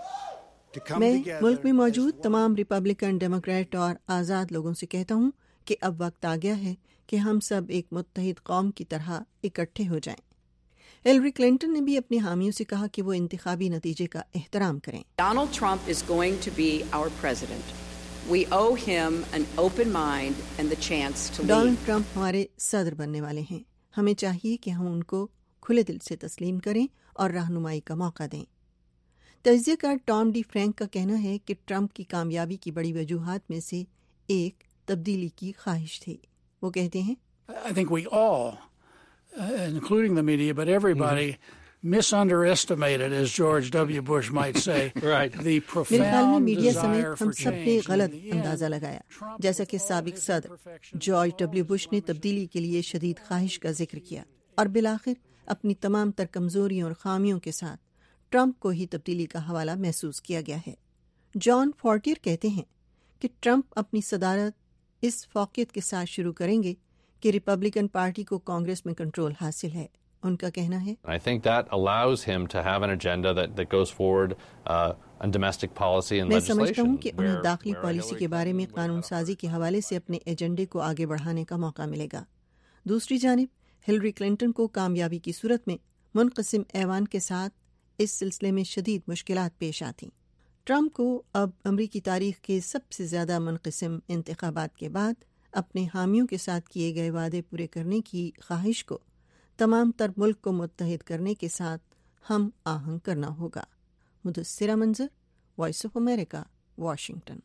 to come मैं together. मुल्क में मौजूद तमाम रिपब्लिकन, डेमोक्रेट और आज़ाद लोगों से कहता हूँ कि अब वक्त आ गया है कि हम सब एक मुत्तहिद कौम की तरह इकट्ठे हो जाएं। हिलरी क्लिंटन ने भी अपने हामियों से कहा कि वो इंतखाबी नतीजे का एहतराम करें। Donald Trump is going to be our president. We owe him an open mind and the chance to lead. Donald Trump हमारे सदर बनने वाले हैं। हमें चाहिए कि हम उनको खुले दिल से तस्लीम करें और रहनुमाई का मौका दें। तज्ज़ियाकार टॉम डी फ्रैंक का कहना है कि ट्रंप की कामयाबी की बड़ी वजूहात में से एक तब्दीली की ख्वाहिश थी। वो कहते हैं, I think we all, uh, including the media, but everybody, mm-hmm. misunderestimated, as George W. Bush might say, right. the profound desire for change. गलत अंदाजा लगाया, जैसा कि साबिक सदर जॉर्ज डब्ल्यू बुश ने तब्दीली के लिए शदीद ख्वाहिश का जिक्र किया और बिलाखिर अपनी तमाम तर कमजोरियों और खामियों के साथ ट्रंप को ही तब्दीली का हवाला महसूस किया गया है। जॉन फोर्टियर कहते हैं कि ट्रंप अपनी सदारत इस फौकियत के साथ शुरू करेंगे कि रिपब्लिकन पार्टी को कांग्रेस में कंट्रोल हासिल है। उनका कहना है, I think that allows him to have an agenda that that goes forward uh, on domestic policy and मैं legislation. समझता हूँ कि उन्हें दाखिली पॉलिसी के बारे में कानून साजी के हवाले से अपने एजेंडे को आगे बढ़ाने का मौका मिलेगा। दूसरी जानिब हिलरी क्लिंटन को कामयाबी की सूरत में मुनक़सिम ऐवान के साथ इस सिलसिले में शदीद मुश्किलात पेश आती। ट्रंप को अब अमरीकी तारीख के सबसे ज़्यादा मुनक़सिम इंतखाबात के बाद अपने हामियों के साथ किए गए वादे पूरे करने की ख्वाहिश को तमाम तर मुल्क को मुत्तहिद करने के साथ हम आहंग करना होगा। मुदस्सिरा मंजर, वॉइस ऑफ अमेरिका, वाशिंगटन।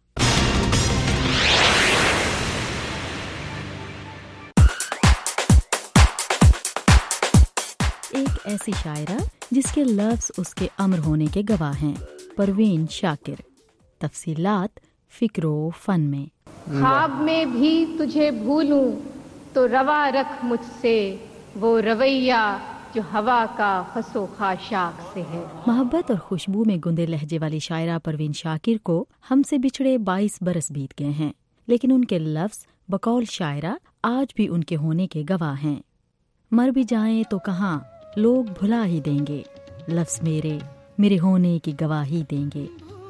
ایک ایسی شاعرہ جس کے لفظ اس کے امر ہونے کے گواہ ہیں، پروین شاکر۔ تفصیلات فکر و فن میں۔ خواب میں بھی تجھے بھولوں تو روا رکھ مجھ سے وہ رویہ جو ہوا کا خس و خاشاک سے ہے۔ محبت اور خوشبو میں گندے لہجے والی شاعرہ پروین شاکر کو ہم سے بچھڑے بائیس برس بیت گئے ہیں، لیکن ان کے لفظ بقول شاعرہ آج بھی ان کے ہونے کے گواہ ہیں۔ مر بھی جائیں تو کہاں لوگ بھلا ہی دیں گے، لفظ میرے میرے ہونے کی گواہی دیں گے۔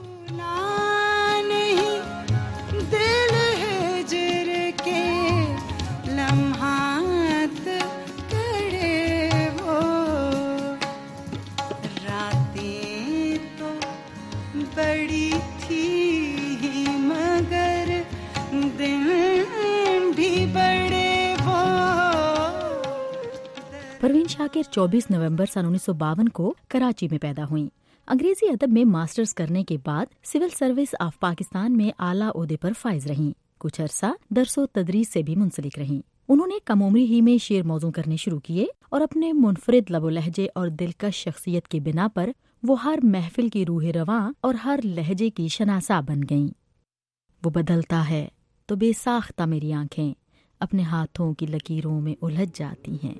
پروین شاکر چوبیس نومبر سن انیس سو باون کو کراچی میں پیدا ہوئیں۔ انگریزی ادب میں ماسٹرز کرنے کے بعد سول سروس آف پاکستان میں اعلیٰ عہدے پر فائز رہیں۔ کچھ عرصہ درس و تدریس سے بھی منسلک رہیں۔ انہوں نے کم عمری ہی میں شعر موزوں کرنے شروع کیے اور اپنے منفرد لب و لہجے اور دلکش شخصیت کی بنا پر وہ ہر محفل کی روح رواں اور ہر لہجے کی شناسا بن گئیں۔ وہ بدلتا ہے تو بے ساختہ میری آنکھیں اپنے ہاتھوں کی لکیروں میں الجھ جاتی ہیں۔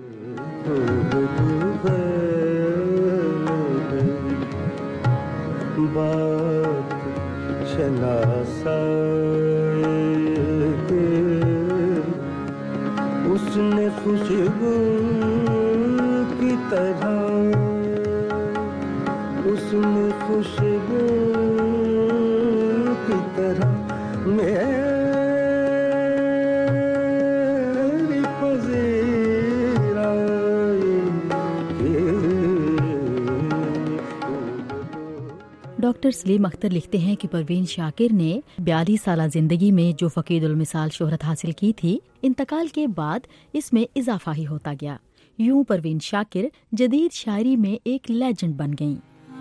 بات شناسا اس نے خوشبو کی طرح اس نے خوشبو کی طرح میری ڈاکٹر سلیم اختر لکھتے ہیں کہ پروین شاکر نے بیالیس سالہ زندگی میں جو فقید المثال شہرت حاصل کی تھی، انتقال کے بعد اس میں اضافہ ہی ہوتا گیا۔ یوں پروین شاکر جدید شاعری میں ایک لیجنڈ بن گئیں۔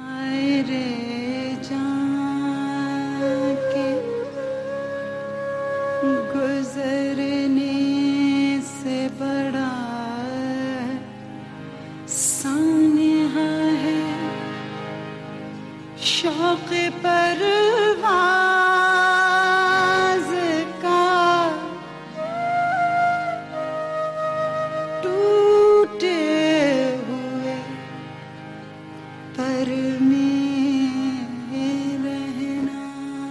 گزرنے سے بڑا سانحہ ہے شوق پرواز کا، ٹوٹے ہوئے پر میں رہنا۔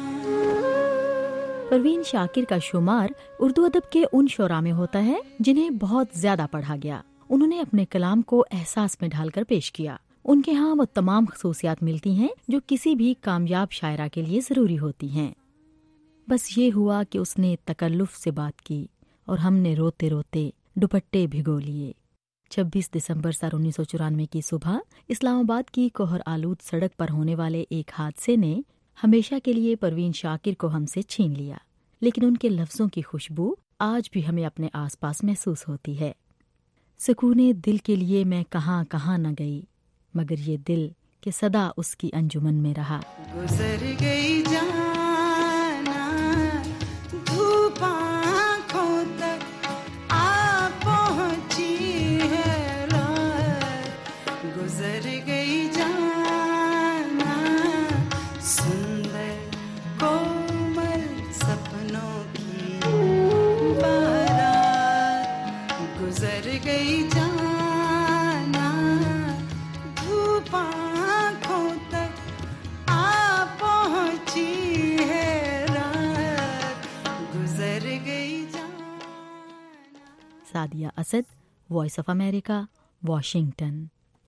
پروین شاکر کا شمار اردو ادب کے ان شعراء میں ہوتا ہے جنہیں بہت زیادہ پڑھا گیا۔ انہوں نے اپنے کلام کو احساس میں ڈھال کر پیش کیا۔ ان کے ہاں وہ تمام خصوصیات ملتی ہیں جو کسی بھی کامیاب شاعرہ کے لیے ضروری ہوتی ہیں۔ بس یہ ہوا کہ اس نے تکلف سے بات کی اور ہم نے روتے روتے دوپٹے بھگو لیے۔ چھبیس دسمبر سن انیس سو چورانوے کی صبح اسلام آباد کی کوہر آلود سڑک پر ہونے والے ایک حادثے نے ہمیشہ کے لیے پروین شاکر کو ہم سے چھین لیا، لیکن ان کے لفظوں کی خوشبو آج بھی ہمیں اپنے آس پاس محسوس ہوتی ہے۔ سکونے دل کے لیے میں کہاں کہاں نہ گئی، مگر یہ دل کہ صدا اس کی انجمن میں رہا۔ گزر گئی جانا دھوپ آنکھوں تک آ پہنچی ہے رات، گزر گئی جانا سندر کومل سپنوں کی بارات، گزر گئی جانا آنکھوں تک آ پہنچی ہے رات، گزر گئی جان۔ Sadia Asad, voice of America, Washington.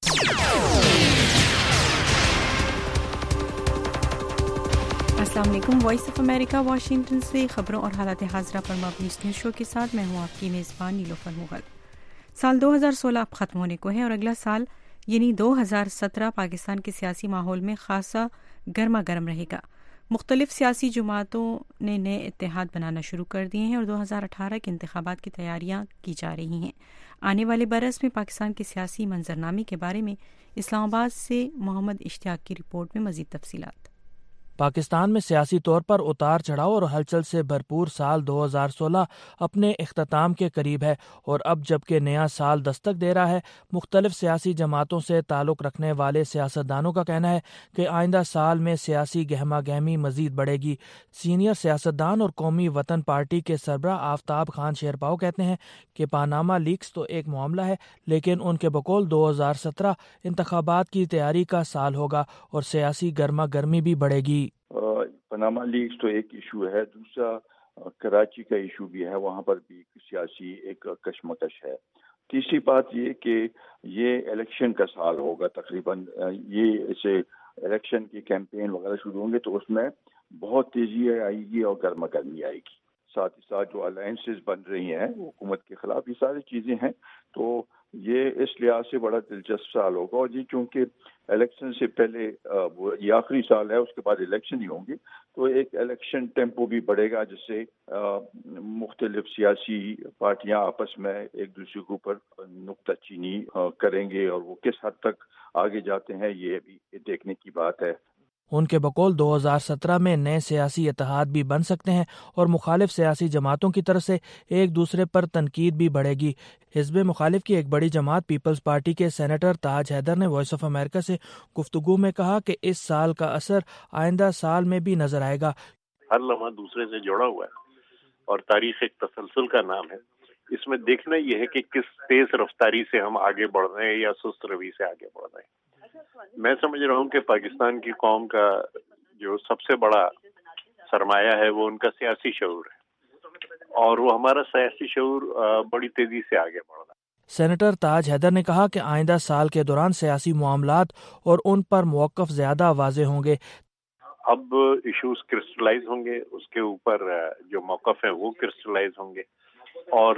السلام علیکم، وائس آف امریکہ واشنگٹن سے خبروں اور حالات حاضرہ پر مبنی نیوز شو کے ساتھ میں ہوں آپ کی میزبان نیلوفر مغل۔ سال دو ہزار سولہ اب ختم ہونے کو ہے اور اگلا سال یعنی دو ہزار سترہ پاکستان کے سیاسی ماحول میں خاصا گرما گرم رہے گا۔ مختلف سیاسی جماعتوں نے نئے اتحاد بنانا شروع کر دیے ہیں اور دو ہزار اٹھارہ کے انتخابات کی تیاریاں کی جا رہی ہیں۔ آنے والے برس میں پاکستان کے سیاسی منظرنامے کے بارے میں اسلام آباد سے محمد اشتیاق کی رپورٹ میں مزید تفصیلات۔ پاکستان میں سیاسی طور پر اتار چڑھاؤ اور ہلچل سے بھرپور سال دو ہزار سولہ اپنے اختتام کے قریب ہے، اور اب جبکہ نیا سال دستک دے رہا ہے، مختلف سیاسی جماعتوں سے تعلق رکھنے والے سیاستدانوں کا کہنا ہے کہ آئندہ سال میں سیاسی گہما گہمی مزید بڑھے گی۔ سینئر سیاستدان اور قومی وطن پارٹی کے سربراہ آفتاب خان شیرپاؤ کہتے ہیں کہ پاناما لیکس تو ایک معاملہ ہے، لیکن ان کے بقول دو ہزار سترہ انتخابات کی تیاری کا سال ہوگا اور سیاسی گرما گرمی بھی بڑھے گی۔ پاناما لیکس تو ایک ایشو ہے، دوسرا کراچی کا ایشو بھی ہے، وہاں پر بھی سیاسی ایک کشمکش ہے۔ تیسری بات یہ کہ یہ الیکشن کا سال ہوگا، تقریباً یہ اسے الیکشن کی کیمپین وغیرہ شروع ہوں گے تو اس میں بہت تیزی آئے گی اور گرما گرمی آئے گی۔ ساتھ ہی ساتھ جو الائنسز بن رہی ہیں حکومت کے خلاف، یہ ساری چیزیں ہیں، تو یہ اس لحاظ سے بڑا دلچسپ سال ہوگا۔ اور جی چونکہ الیکشن سے پہلے یہ آخری سال ہے، اس کے بعد الیکشن ہی ہوں گے، تو ایک الیکشن ٹیمپو بھی بڑھے گا، جس سے مختلف سیاسی پارٹیاں آپس میں ایک دوسرے کے اوپر نکتہ چینی کریں گے، اور وہ کس حد تک آگے جاتے ہیں یہ بھی دیکھنے کی بات ہے۔ ان کے بقول دو ہزار سترہ میں نئے سیاسی اتحاد بھی بن سکتے ہیں اور مخالف سیاسی جماعتوں کی طرف سے ایک دوسرے پر تنقید بھی بڑھے گی۔ حزب مخالف کی ایک بڑی جماعت پیپلز پارٹی کے سینیٹر تاج حیدر نے وائس آف امریکہ سے گفتگو میں کہا کہ اس سال کا اثر آئندہ سال میں بھی نظر آئے گا۔ ہر لمحہ دوسرے سے جڑا ہوا ہے اور تاریخ ایک تسلسل کا نام ہے۔ اس میں دیکھنا یہ ہے کہ کس تیز رفتاری سے ہم آگے بڑھ رہے ہیں یا سست روی سے آگے بڑھ رہے ہیں۔ میں سمجھ رہا ہوں کہ پاکستان کی قوم کا جو سب سے بڑا سرمایہ ہے وہ ان کا سیاسی شعور ہے، اور وہ ہمارا سیاسی شعور بڑی تیزی سے آگے بڑھ رہا ہے۔ سینیٹر تاج حیدر نے کہا کہ آئندہ سال کے دوران سیاسی معاملات اور ان پر موقف زیادہ واضح ہوں گے۔ اب ایشوز کرسٹلائز ہوں گے، اس کے اوپر جو موقف ہیں وہ کرسٹلائز ہوں گے، اور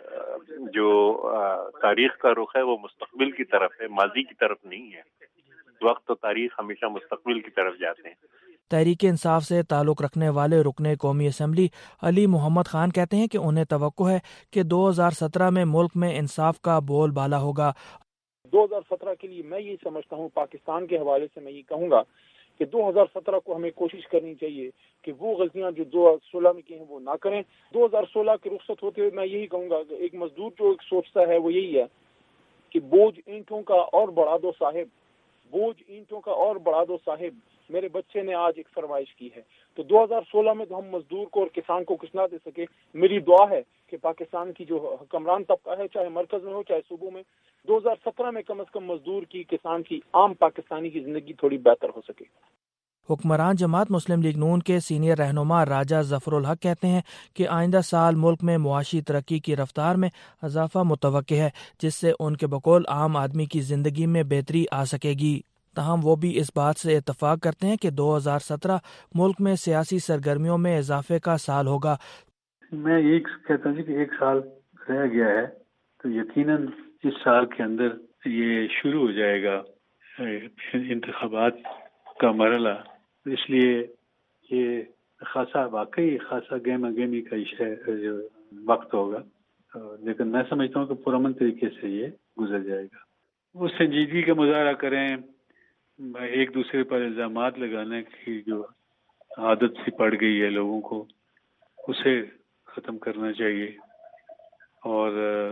جو تاریخ کا رخ ہے وہ مستقبل کی طرف ہے، ماضی کی طرف نہیں ہے۔ وقت تو تاریخ ہمیشہ مستقبل کی طرف جاتے ہیں۔ تحریک انصاف سے تعلق رکھنے والے رکن قومی اسمبلی علی محمد خان کہتے ہیں کہ انہیں توقع ہے کہ دو ہزار سترہ میں ملک میں انصاف کا بول بالا ہوگا۔ دو ہزار سترہ کے لیے میں یہ سمجھتا ہوں، پاکستان کے حوالے سے میں یہ کہوں گا کہ دو ہزار سترہ کو ہمیں کوشش کرنی چاہیے کہ وہ غلطیاں جو دو ہزار سولہ میں کی ہیں وہ نہ کریں۔ دو ہزار سولہ کے رخصت ہوتے ہوئے میں یہی کہوں گا کہ ایک مزدور جو ایک سوچتا ہے وہ یہی ہے کہ بوجھ اینٹوں کا اور بڑھا دو صاحب، بوجھ اینٹوں کا اور بڑھا دو صاحب، میرے بچے نے آج ایک فرمائش کی ہے۔ تو دو ہزار سولہ میں تو ہم مزدور کو اور کسان کو کچھ نہ دے سکے، میری دعا ہے کہ پاکستان کی جو حکمران طبقہ ہے، چاہے مرکز میں ہو چاہے صوبوں میں، دو ہزار سترہ میں کم از کم مزدور کی، کسان کی، عام پاکستانی کی زندگی تھوڑی بہتر ہو سکے۔ حکمران جماعت مسلم لیگ نون کے سینئر رہنما راجہ ظفر الحق کہتے ہیں کہ آئندہ سال ملک میں معاشی ترقی کی رفتار میں اضافہ متوقع ہے، جس سے ان کے بقول عام آدمی کی زندگی میں بہتری آ سکے گی۔ تاہم وہ بھی اس بات سے اتفاق کرتے ہیں کہ دو ہزار سترہ ملک میں سیاسی سرگرمیوں میں اضافے کا سال ہوگا۔ میں یہ کہتا ہوں کہ ایک سال رہ گیا ہے تو یقیناً اس سال کے اندر یہ شروع ہو جائے گا انتخابات کا مرحلہ، اس لیے یہ خاصا واقعی خاصا گہما گہمی کا جو وقت ہوگا، لیکن میں سمجھتا ہوں کہ پرامن طریقے سے یہ گزر جائے گا۔ وہ سنجیدگی کا مظاہرہ کریں، ایک دوسرے پر الزامات لگانے کی جو عادت سی پڑ گئی ہے لوگوں کو، اسے ختم کرنا چاہیے اور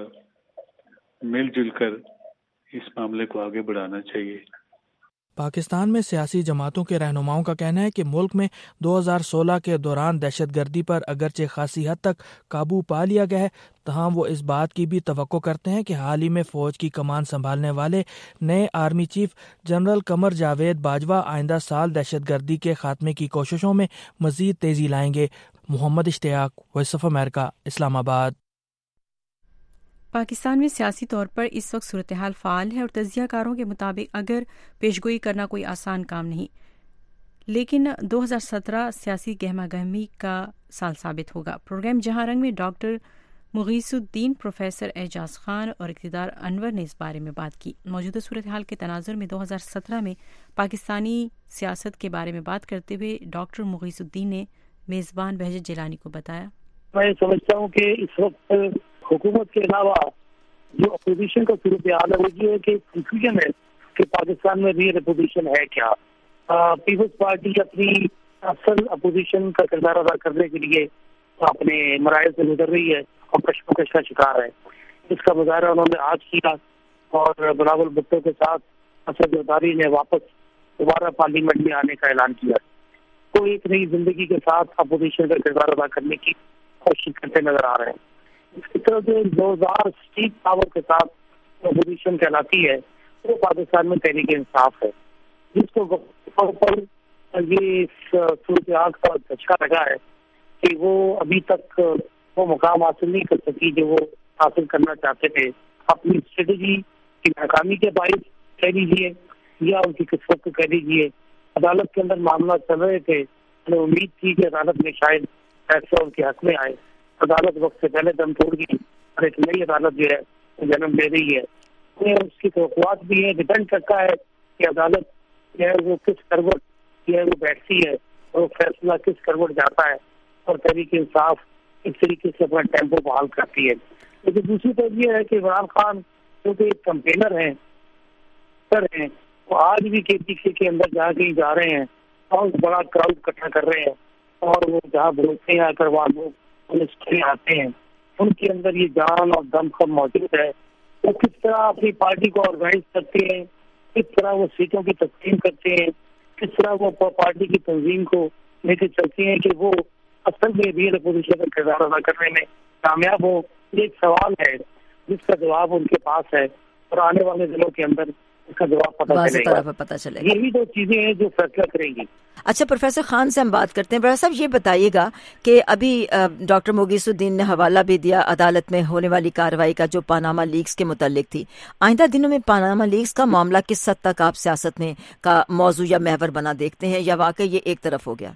مل جل کر اس معاملے کو آگے بڑھانا چاہیے۔ پاکستان میں سیاسی جماعتوں کے رہنماؤں کا کہنا ہے کہ ملک میں دو ہزار سولہ کے دوران دہشت گردی پر اگرچہ خاصی حد تک قابو پا لیا گیا ہے، تاہم وہ اس بات کی بھی توقع کرتے ہیں کہ حال ہی میں فوج کی کمان سنبھالنے والے نئے army chief general Qamar Javed Bajwa آئندہ سال دہشت گردی کے خاتمے کی کوششوں میں مزید تیزی لائیں گے۔ محمد اشتیاق، وائس آف امریکہ، اسلام آباد۔ پاکستان میں سیاسی طور پر اس وقت صورتحال فعال ہے اور تجزیہ کاروں کے مطابق اگر پیشگوئی کرنا کوئی آسان کام نہیں، لیکن دو ہزار سترہ سیاسی گہما گہمی کا سال ثابت ہوگا۔ پروگرام جہاں رنگ میں ڈاکٹر مغیث الدین، پروفیسر اعجاز خان اور اقتدار انور نے اس بارے میں بات کی۔ موجودہ صورتحال کے تناظر میں دو ہزار سترہ میں پاکستانی سیاست کے بارے میں بات کرتے ہوئے ڈاکٹر مغیث الدین نے میزبان بہجت جیلانی کو بتایا، میں سمجھتا ہوں کہ اس وقت حکومت کے علاوہ جو اپوزیشن کا صورتحال ہے وہ یہ ہے کہ کنفیوژن ہے کہ پاکستان میں ریئل اپوزیشن ہے کیا۔ پیپلز پارٹی اپنی اصل اپوزیشن کا کردار ادا کرنے کے لیے اپنے مراحل سے گزر رہی ہے اور کشمکش کا شکار ہے. اس کا مظاہرہ انہوں نے آج کیا اور بلاول بھٹو کے ساتھ اسد زرداری نے واپس دوبارہ پارلیمنٹ میں آنے کا اعلان کیا. تو ایک نئی زندگی کے ساتھ اپوزیشن کا کردار ادا کرنے کی کوشش کرتے نظر آ رہے ہیں. اس کی طرح جو زوردار اسٹیٹ پاور کے ساتھ اپوزیشن کہلاتی ہے وہ پاکستان میں تحریک انصاف ہے، جس کو پر یہ صورتحال کا دھچکا لگا ہے کہ وہ ابھی تک وہ مقام حاصل نہیں کر سکی جو وہ حاصل کرنا چاہتے تھے. اپنی اسٹریٹجی کی ناکامی کے باعث کہہ لیجیے یا ان کی قسمت کو کہہ لیجیے. عدالت کے اندر معاملات چل رہے تھے، انہیں امید تھی کہ عدالت میں شاید فیصلہ ان کے حق میں آئے. عدالت وقت سے پہلے دم توڑ گئی اور ایک نئی عدالت جو ہے جنم لے رہی ہے. اس کی توقعات بھی ہے، ڈپینڈ کرتا ہے کہ عدالت جو ہے وہ کس کروٹ جو ہے وہ بیٹھتی ہے اور وہ فیصلہ کس کروٹ جاتا ہے اور تحریک انصاف اس طریقے سے اپنا ٹیمپو بحال کرتی ہے. لیکن دوسری طرف یہ ہے کہ عمران خان جو کہ ایک کمپینر ہیں سر ہیں، وہ آج بھی کے پی کے کے اندر جہاں کہیں جا رہے ہیں اور بڑا کراؤڈ اکٹھا کر رہے ہیں اور وہ جہاں بولتے ہیں اگر وہاں لوگ آتے ہیں ان کے اندر یہ جان اور دم خم موجود ہے. وہ کس طرح اپنی پارٹی کو آرگنائز کرتے ہیں، کس طرح وہ سیٹوں کی تقسیم کرتے ہیں، کس طرح وہ پارٹی کی تنظیم کو لے کے چلتے ہیں کہ وہ اصل میں ریئل اپوزیشن کا کردار ادا کرنے میں کامیاب ہو. یہ ایک سوال ہے جس کا جواب ان کے پاس ہے اور آنے والے دنوں کے اندر اس کا جواب پتہ چلے گا. پتہ چلے گا. یہی دو چیزیں ہیں جو فیصلہ کریں گی. اچھا پروفیسر خان سے ہم بات کرتے ہیں. بڑا صاحب یہ بتائیے گا کہ ابھی ڈاکٹر مغیث الدین نے حوالہ بھی دیا عدالت میں ہونے والی کارروائی کا جو پاناما لیکس کے متعلق تھی. آئندہ دنوں میں پاناما لیکس کا معاملہ کس حد تک آپ سیاست میں کا موضوع یا محور بنا دیکھتے ہیں یا واقعی یہ ایک طرف ہو گیا؟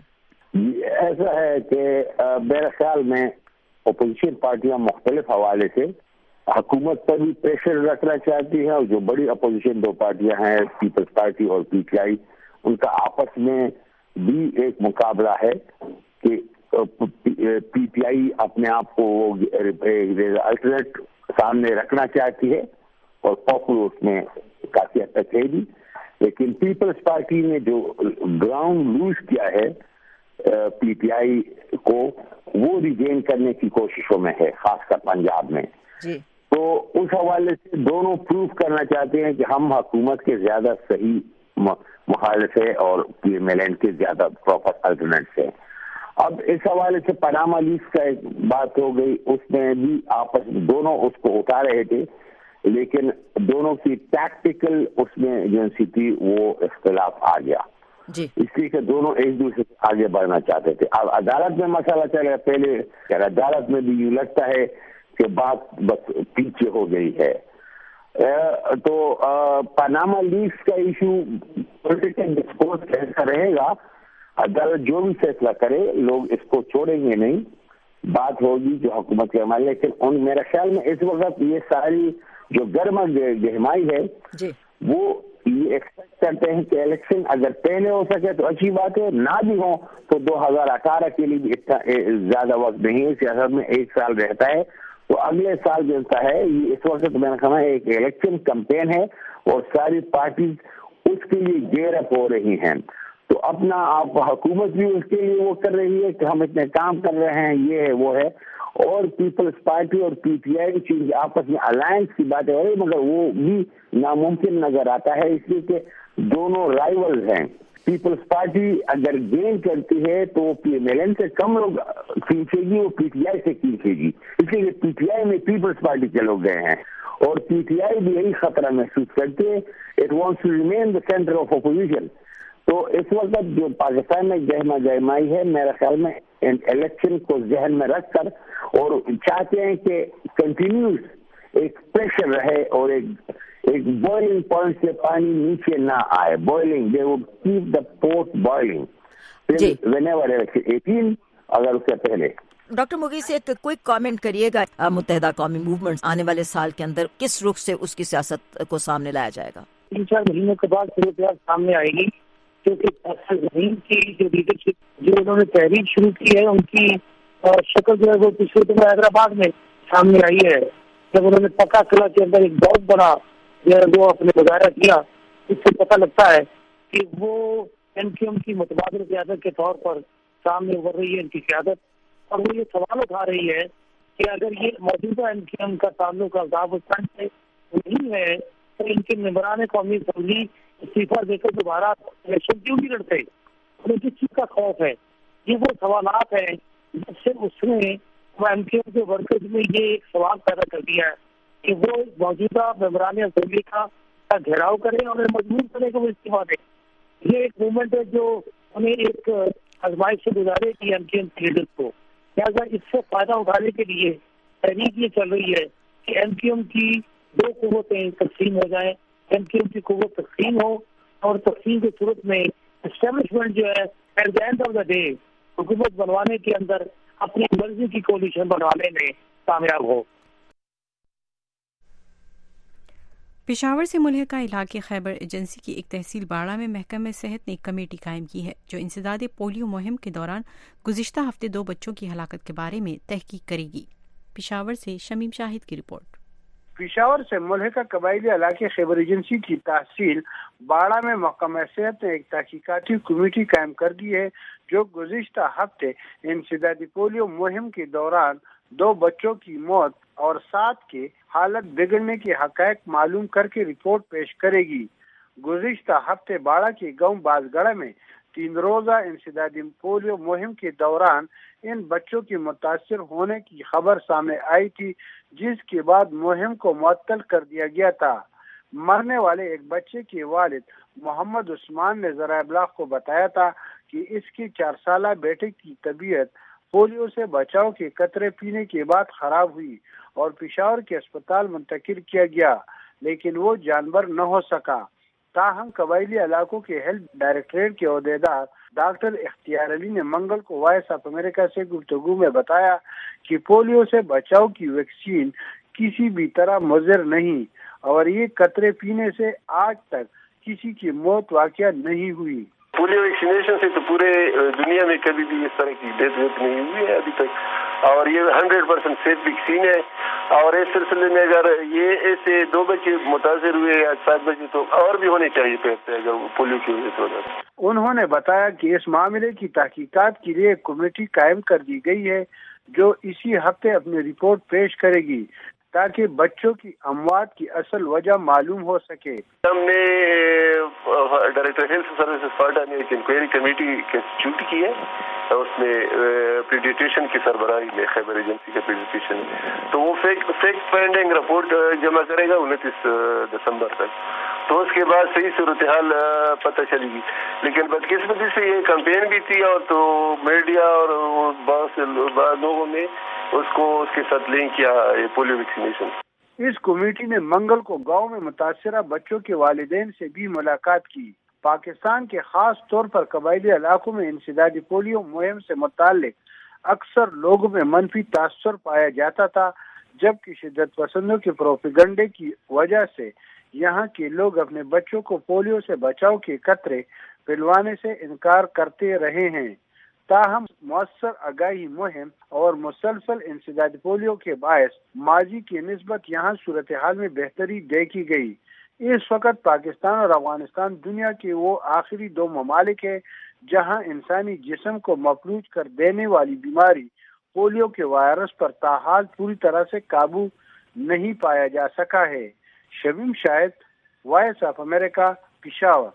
ایسا ہے کہ میرے خیال میں اپوزیشن پارٹیاں مختلف حوالے سے حکومت پر بھی پریشر رکھنا چاہتی ہیں اور جو بڑی اپوزیشن دو پارٹیاں ہیں پیپلز پارٹی اور پی ٹی آئی ان کا آپس میں بھی ایک مقابلہ ہے کہ پی ٹی آئی اپنے آپ کو الٹرنیٹ سامنے رکھنا چاہتی ہے اور پاپولر اس میں کافی حد تک ہے بھی، لیکن پیپلز پارٹی نے جو گراؤنڈ لوز کیا ہے پی ٹی آئی کو وہ ریگین کرنے کی کوششوں میں ہے، خاص کر پنجاب میں. جی. تو اس حوالے سے دونوں پروف کرنا چاہتے ہیں کہ ہم حکومت کے زیادہ صحیح مخالف ہے اور پی ایم ایل این کے زیادہ پراپر الٹرنیٹس ہیں. اب اس حوالے سے پاناما لیکس کا ایک بات ہو گئی، اس میں بھی آپس میں دونوں اس کو اٹھا رہے تھے لیکن دونوں کی ٹیکٹیکل اس میں ایجنسی تھی وہ اختلاف آ گیا. جی. اس لیے کہ دونوں ایک دوسرے سے آگے بڑھنا چاہتے تھے. اب عدالت میں مسئلہ چلے پہلے عدالت میں بھی یوں لگتا ہے کہ بات بس پیچھے ہو گئی ہے. تو پاناما لیکس کا ایشو پولیٹیکل ڈسکورس کیسا رہے گا، عدالت جو بھی فیصلہ کرے لوگ اس کو چھوڑیں گے نہیں، بات ہوگی جو حکومت کے عمل. لیکن ان میرے خیال میں اس وقت یہ ساری جو گرما گہمائی ہے جی. وہ یہ ایکسپیکٹ کرتے ہیں کہ الیکشن اگر پہلے ہو سکے تو اچھی بات ہے، نہ بھی ہو تو دو ہزار اٹھارہ کے لیے بھی اتنا زیادہ وقت نہیں ہے. سیاست میں ایک سال رہتا ہے تو اگلے سال جلتا ہے. یہ اس وقت میں نے کہا ایک الیکشن کمپین ہے اور ساری پارٹیز اس کے لیے گیئر اپ ہو رہی ہیں. تو اپنا آپ حکومت بھی اس کے لیے وہ کر رہی ہے کہ ہم اتنے کام کر رہے ہیں، یہ ہے وہ ہے. اور پیپلز پارٹی اور پی ٹی آئی چیز آپس میں الائنس کی باتیں ہو رہی مگر وہ بھی ناممکن نظر آتا ہے اس لیے کہ دونوں رائیولز ہیں. پیپلز پارٹی اگر گین کرتی ہے تو وہ پی ایم ایل این سے کم لوگ کھینچے گی، وہ پی ٹی آئی سے کھینچے گی. اس لیے پی ٹی آئی میں پیپلز پارٹی کے لوگ گئے ہیں اور پی ٹی آئی بھی یہی خطرہ محسوس کرتے ہیں. It wants to remain the centre of opposition. تو اس وقت جو پاکستان میں گہما گہمائی ہے میرے خیال میں الیکشن کو ذہن میں رکھ کر اور چاہتے ہیں کہ کنٹینیوس ایک پریشر رہے اور ایک ایک بوائلنگ پوائنٹ سے پانی نیچے نہ آئے. Boiling they would keep the pot boiling whenever election eighteen اگر اس سے پہلے. ڈاکٹر مغیث ایک کوئک کامنٹ کریے گا، متحدہ قومی موومنٹ آنے والے سال کے اندر کس رخ سے اس کی سیاست کو سامنے لایا جائے گا؟ تین چار مہینوں کے بعد صورتحال سامنے آئے گی کیونکہ زمین کی جو لیڈرشپ جو انہوں نے تحریک شروع کی ہے ان کی شکل جو ہے وہ پچھلے دنوں حیدرآباد میں سامنے آئی ہے. جب انہوں نے پکا قلعہ کے اندر ایک بہت بڑا جو ہے وہ اپنے مظاہرہ کیا، اس سے پتہ لگتا ہے کہ وہ ایم کیو ایم کی متبادل قیادت کے طور پر سامنے ابھر رہی ہے ان کی قیادت، اور وہ یہ سوال اٹھا رہی ہے کہ اگر یہ موجودہ ایم کیو ایم کا تعلق افغانستان سے نہیں ہے تو ان کے ممبران قومی اسمبلی استعفیٰ دے کر دوبارہ الیکشن کیوں نہیں لڑتے؟ انہیں کس چیز کا خوف ہے؟ یہ وہ سوالات ہیں جس سے اس نے ایم کیو ایم کے ورکرز میں یہ ایک سوال پیدا کر دیا ہے کہ وہ موجودہ ممبران اسمبلی کا گھیراؤ کریں اور مجبور کریں کہ وہ استعفیٰ دیں۔ یہ ایک موومنٹ ہے جو انہیں ایک آزمائش سے گزارے کی ایم کیو ایم کے لیڈرز کو، لہٰذا اس سے فائدہ اٹھانے کے لیے تحریک یہ چل رہی ہے کہ ایم کیو ایم کی دو قوتیں تقسیم ہو جائیں، ایم کیو ایم کی قوت تقسیم ہو اور تقسیم کی صورت میں اسٹیبلشمنٹ جو ہے at the end of the day حکومت بنوانے کے اندر اپنی مرضی کی کولیشن بنوانے میں کامیاب ہو۔ پشاور سے ملحقہ علاقے خیبر ایجنسی کی ایک تحصیل باڑہ میں محکمہ صحت نے ایک کمیٹی قائم کی ہے جو انسداد پولیو مہم کے دوران گزشتہ ہفتے دو بچوں کی ہلاکت کے بارے میں تحقیق کرے گی۔ پشاور سے شمیم شاہد کی رپورٹ۔ پشاور سے ملحقہ قبائلی علاقے خیبر ایجنسی کی تحصیل باڑہ میں محکمہ صحت نے ایک تحقیقاتی کمیٹی قائم کر دی ہے جو گزشتہ ہفتے انسدادی پولیو مہم کے دوران دو بچوں کی موت اور سات کے حالت بگڑنے کے حقائق معلوم کر کے رپورٹ پیش کرے گی۔ گزشتہ ہفتے باڑہ کے گاؤں بازگڑھ میں تین روزہ انسدادی پولیو مہم کے دوران ان بچوں کے متاثر ہونے کی خبر سامنے آئی تھی، جس کے بعد مہم کو معطل کر دیا گیا تھا۔ مرنے والے ایک بچے کے والد محمد عثمان نے ذرائع ابلاغ کو بتایا تھا کہ اس کے چار سالہ بیٹے کی طبیعت پولیو سے بچاؤ کے قطرے پینے کے بعد خراب ہوئی اور پشاور کے اسپتال منتقل کیا گیا، لیکن وہ جانبر نہ ہو سکا۔ تاہم قبائلی علاقوں کے ہیلتھ ڈائریکٹریٹ کے عہدیدار ڈاکٹر اختیار علی نے منگل کو وائس آف امریکہ سے گفتگو میں بتایا کہ پولیو سے بچاؤ کی ویکسین کسی بھی طرح مضر نہیں اور یہ قطرے پینے سے آج تک کسی کی موت واقع نہیں ہوئی۔ پولیو ویکسینیشن سے تو پورے دنیا میں کبھی بھی اس طرح کی ڈیتھ ویتھ نہیں ہوئی ہے ابھی تک، اور یہ ہنڈریڈ پرسینٹ سیف ویکسین ہے، اور اس سلسلے میں اگر یہ ایسے دو بچے متاثر ہوئے یا سات بچے تو اور بھی ہونے چاہیے پہ اگر پولیو کی وجہ سے ہوتا۔ انہوں نے بتایا کہ اس معاملے کی تحقیقات کے لیے ایک کمیٹی قائم کر دی گئی ہے جو اسی ہفتے اپنی رپورٹ پیش کرے گی تاکہ بچوں کی اموات کی اصل وجہ معلوم ہو سکے۔ ہم نے ڈائریکٹر ہیلتھ سروسز فاٹا نے ایک انکوائری کمیٹی کنسٹیٹیوٹ کی ہے، اس میں پیڈیٹریشن کی سربراہی میں خیبر ایجنسی کا پیڈیٹریشن، تو وہ فیکٹ فیکٹ فائنڈنگ رپورٹ جمع کرے گا انتیس دسمبر تک، تو اس کے بعد صحیح صورتحال پتہ چلے گی۔ لیکن بدقسمتی سے یہ کمپین بھی تھی اور تو میڈیا اور بہت سے لوگوں نے اس کو اس کے ساتھ لنک کیا یہ پولیو ویکسینیشن۔ اس کمیٹی نے منگل کو گاؤں میں متاثرہ بچوں کے والدین سے بھی ملاقات کی۔ پاکستان کے خاص طور پر قبائلی علاقوں میں انسدادی پولیو مہم سے متعلق اکثر لوگوں میں منفی تاثر پایا جاتا تھا، جبکہ شدت پسندوں کے پروپیگنڈے کی وجہ سے یہاں کے لوگ اپنے بچوں کو پولیو سے بچاؤ کے قطرے پلوانے سے انکار کرتے رہے ہیں۔ تاہم مؤثر آگاہی مہم اور مسلسل انسداد پولیو کے باعث ماضی کی نسبت یہاں صورتحال میں بہتری دیکھی گئی۔ اس وقت پاکستان اور افغانستان دنیا کے وہ آخری دو ممالک ہیں جہاں انسانی جسم کو مفلوج کر دینے والی بیماری پولیو کے وائرس پر تاحال پوری طرح سے قابو نہیں پایا جا سکا ہے۔ Shamim Shahid, voice of America, Peshawar.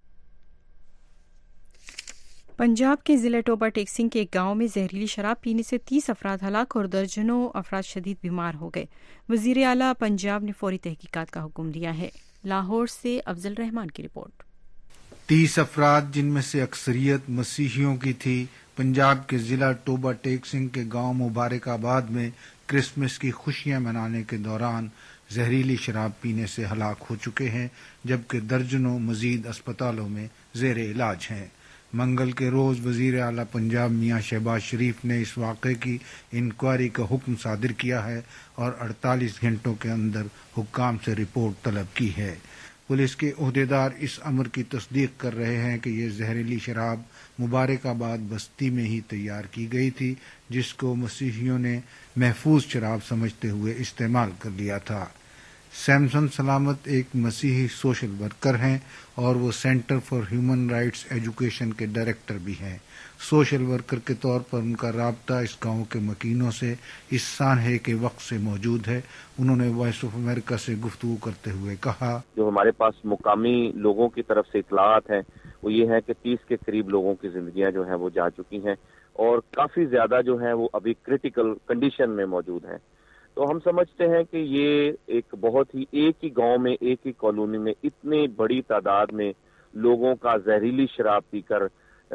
Punjab کے ضلع ٹوبا ٹیکسنگ کے ایک گاؤں میں زہریلی شراب پینے سے تیس افراد ہلاک اور درجنوں افراد شدید بیمار ہو گئے۔ وزیر اعلیٰ پنجاب نے فوری تحقیقات کا حکم دیا ہے۔ لاہور سے افضل رحمان کی رپورٹ۔ تیس افراد جن میں سے اکثریت مسیحیوں کی تھی پنجاب کے ضلع ٹوبا ٹیکسنگ کے گاؤں مبارک آباد میں کرسمس کی خوشیاں منانے کے دوران زہریلی شراب پینے سے ہلاک ہو چکے ہیں، جبکہ درجنوں مزید اسپتالوں میں زیر علاج ہیں۔ منگل کے روز وزیر اعلیٰ پنجاب میاں شہباز شریف نے اس واقعے کی انکوائری کا حکم صادر کیا ہے اور اڑتالیس گھنٹوں کے اندر حکام سے رپورٹ طلب کی ہے۔ پولیس کے عہدیدار اس امر کی تصدیق کر رہے ہیں کہ یہ زہریلی شراب مبارک آباد بستی میں ہی تیار کی گئی تھی، جس کو مسیحیوں نے محفوظ شراب سمجھتے ہوئے استعمال کر لیا تھا۔ سیمسن سلامت ایک مسیحی سوشل ورکر ہیں اور وہ centre for human rights education کے ڈائریکٹر بھی ہیں۔ سوشل ورکر کے طور پر ان کا رابطہ اس گاؤں کے مکینوں سے اس سانحے کے وقت سے موجود ہے۔ انہوں نے وائس آف امریکہ سے گفتگو کرتے ہوئے کہا، جو ہمارے پاس مقامی لوگوں کی طرف سے اطلاعات ہیں وہ یہ ہے کہ تیس کے قریب لوگوں کی زندگیاں جو ہیں وہ جا چکی ہیں اور کافی زیادہ جو ہیں وہ ابھی کریٹیکل کنڈیشن میں موجود ہیں۔ تو ہم سمجھتے ہیں کہ یہ ایک بہت ہی ایک ہی گاؤں میں ایک ہی کالونی میں اتنی بڑی تعداد میں لوگوں کا زہریلی شراب پی کر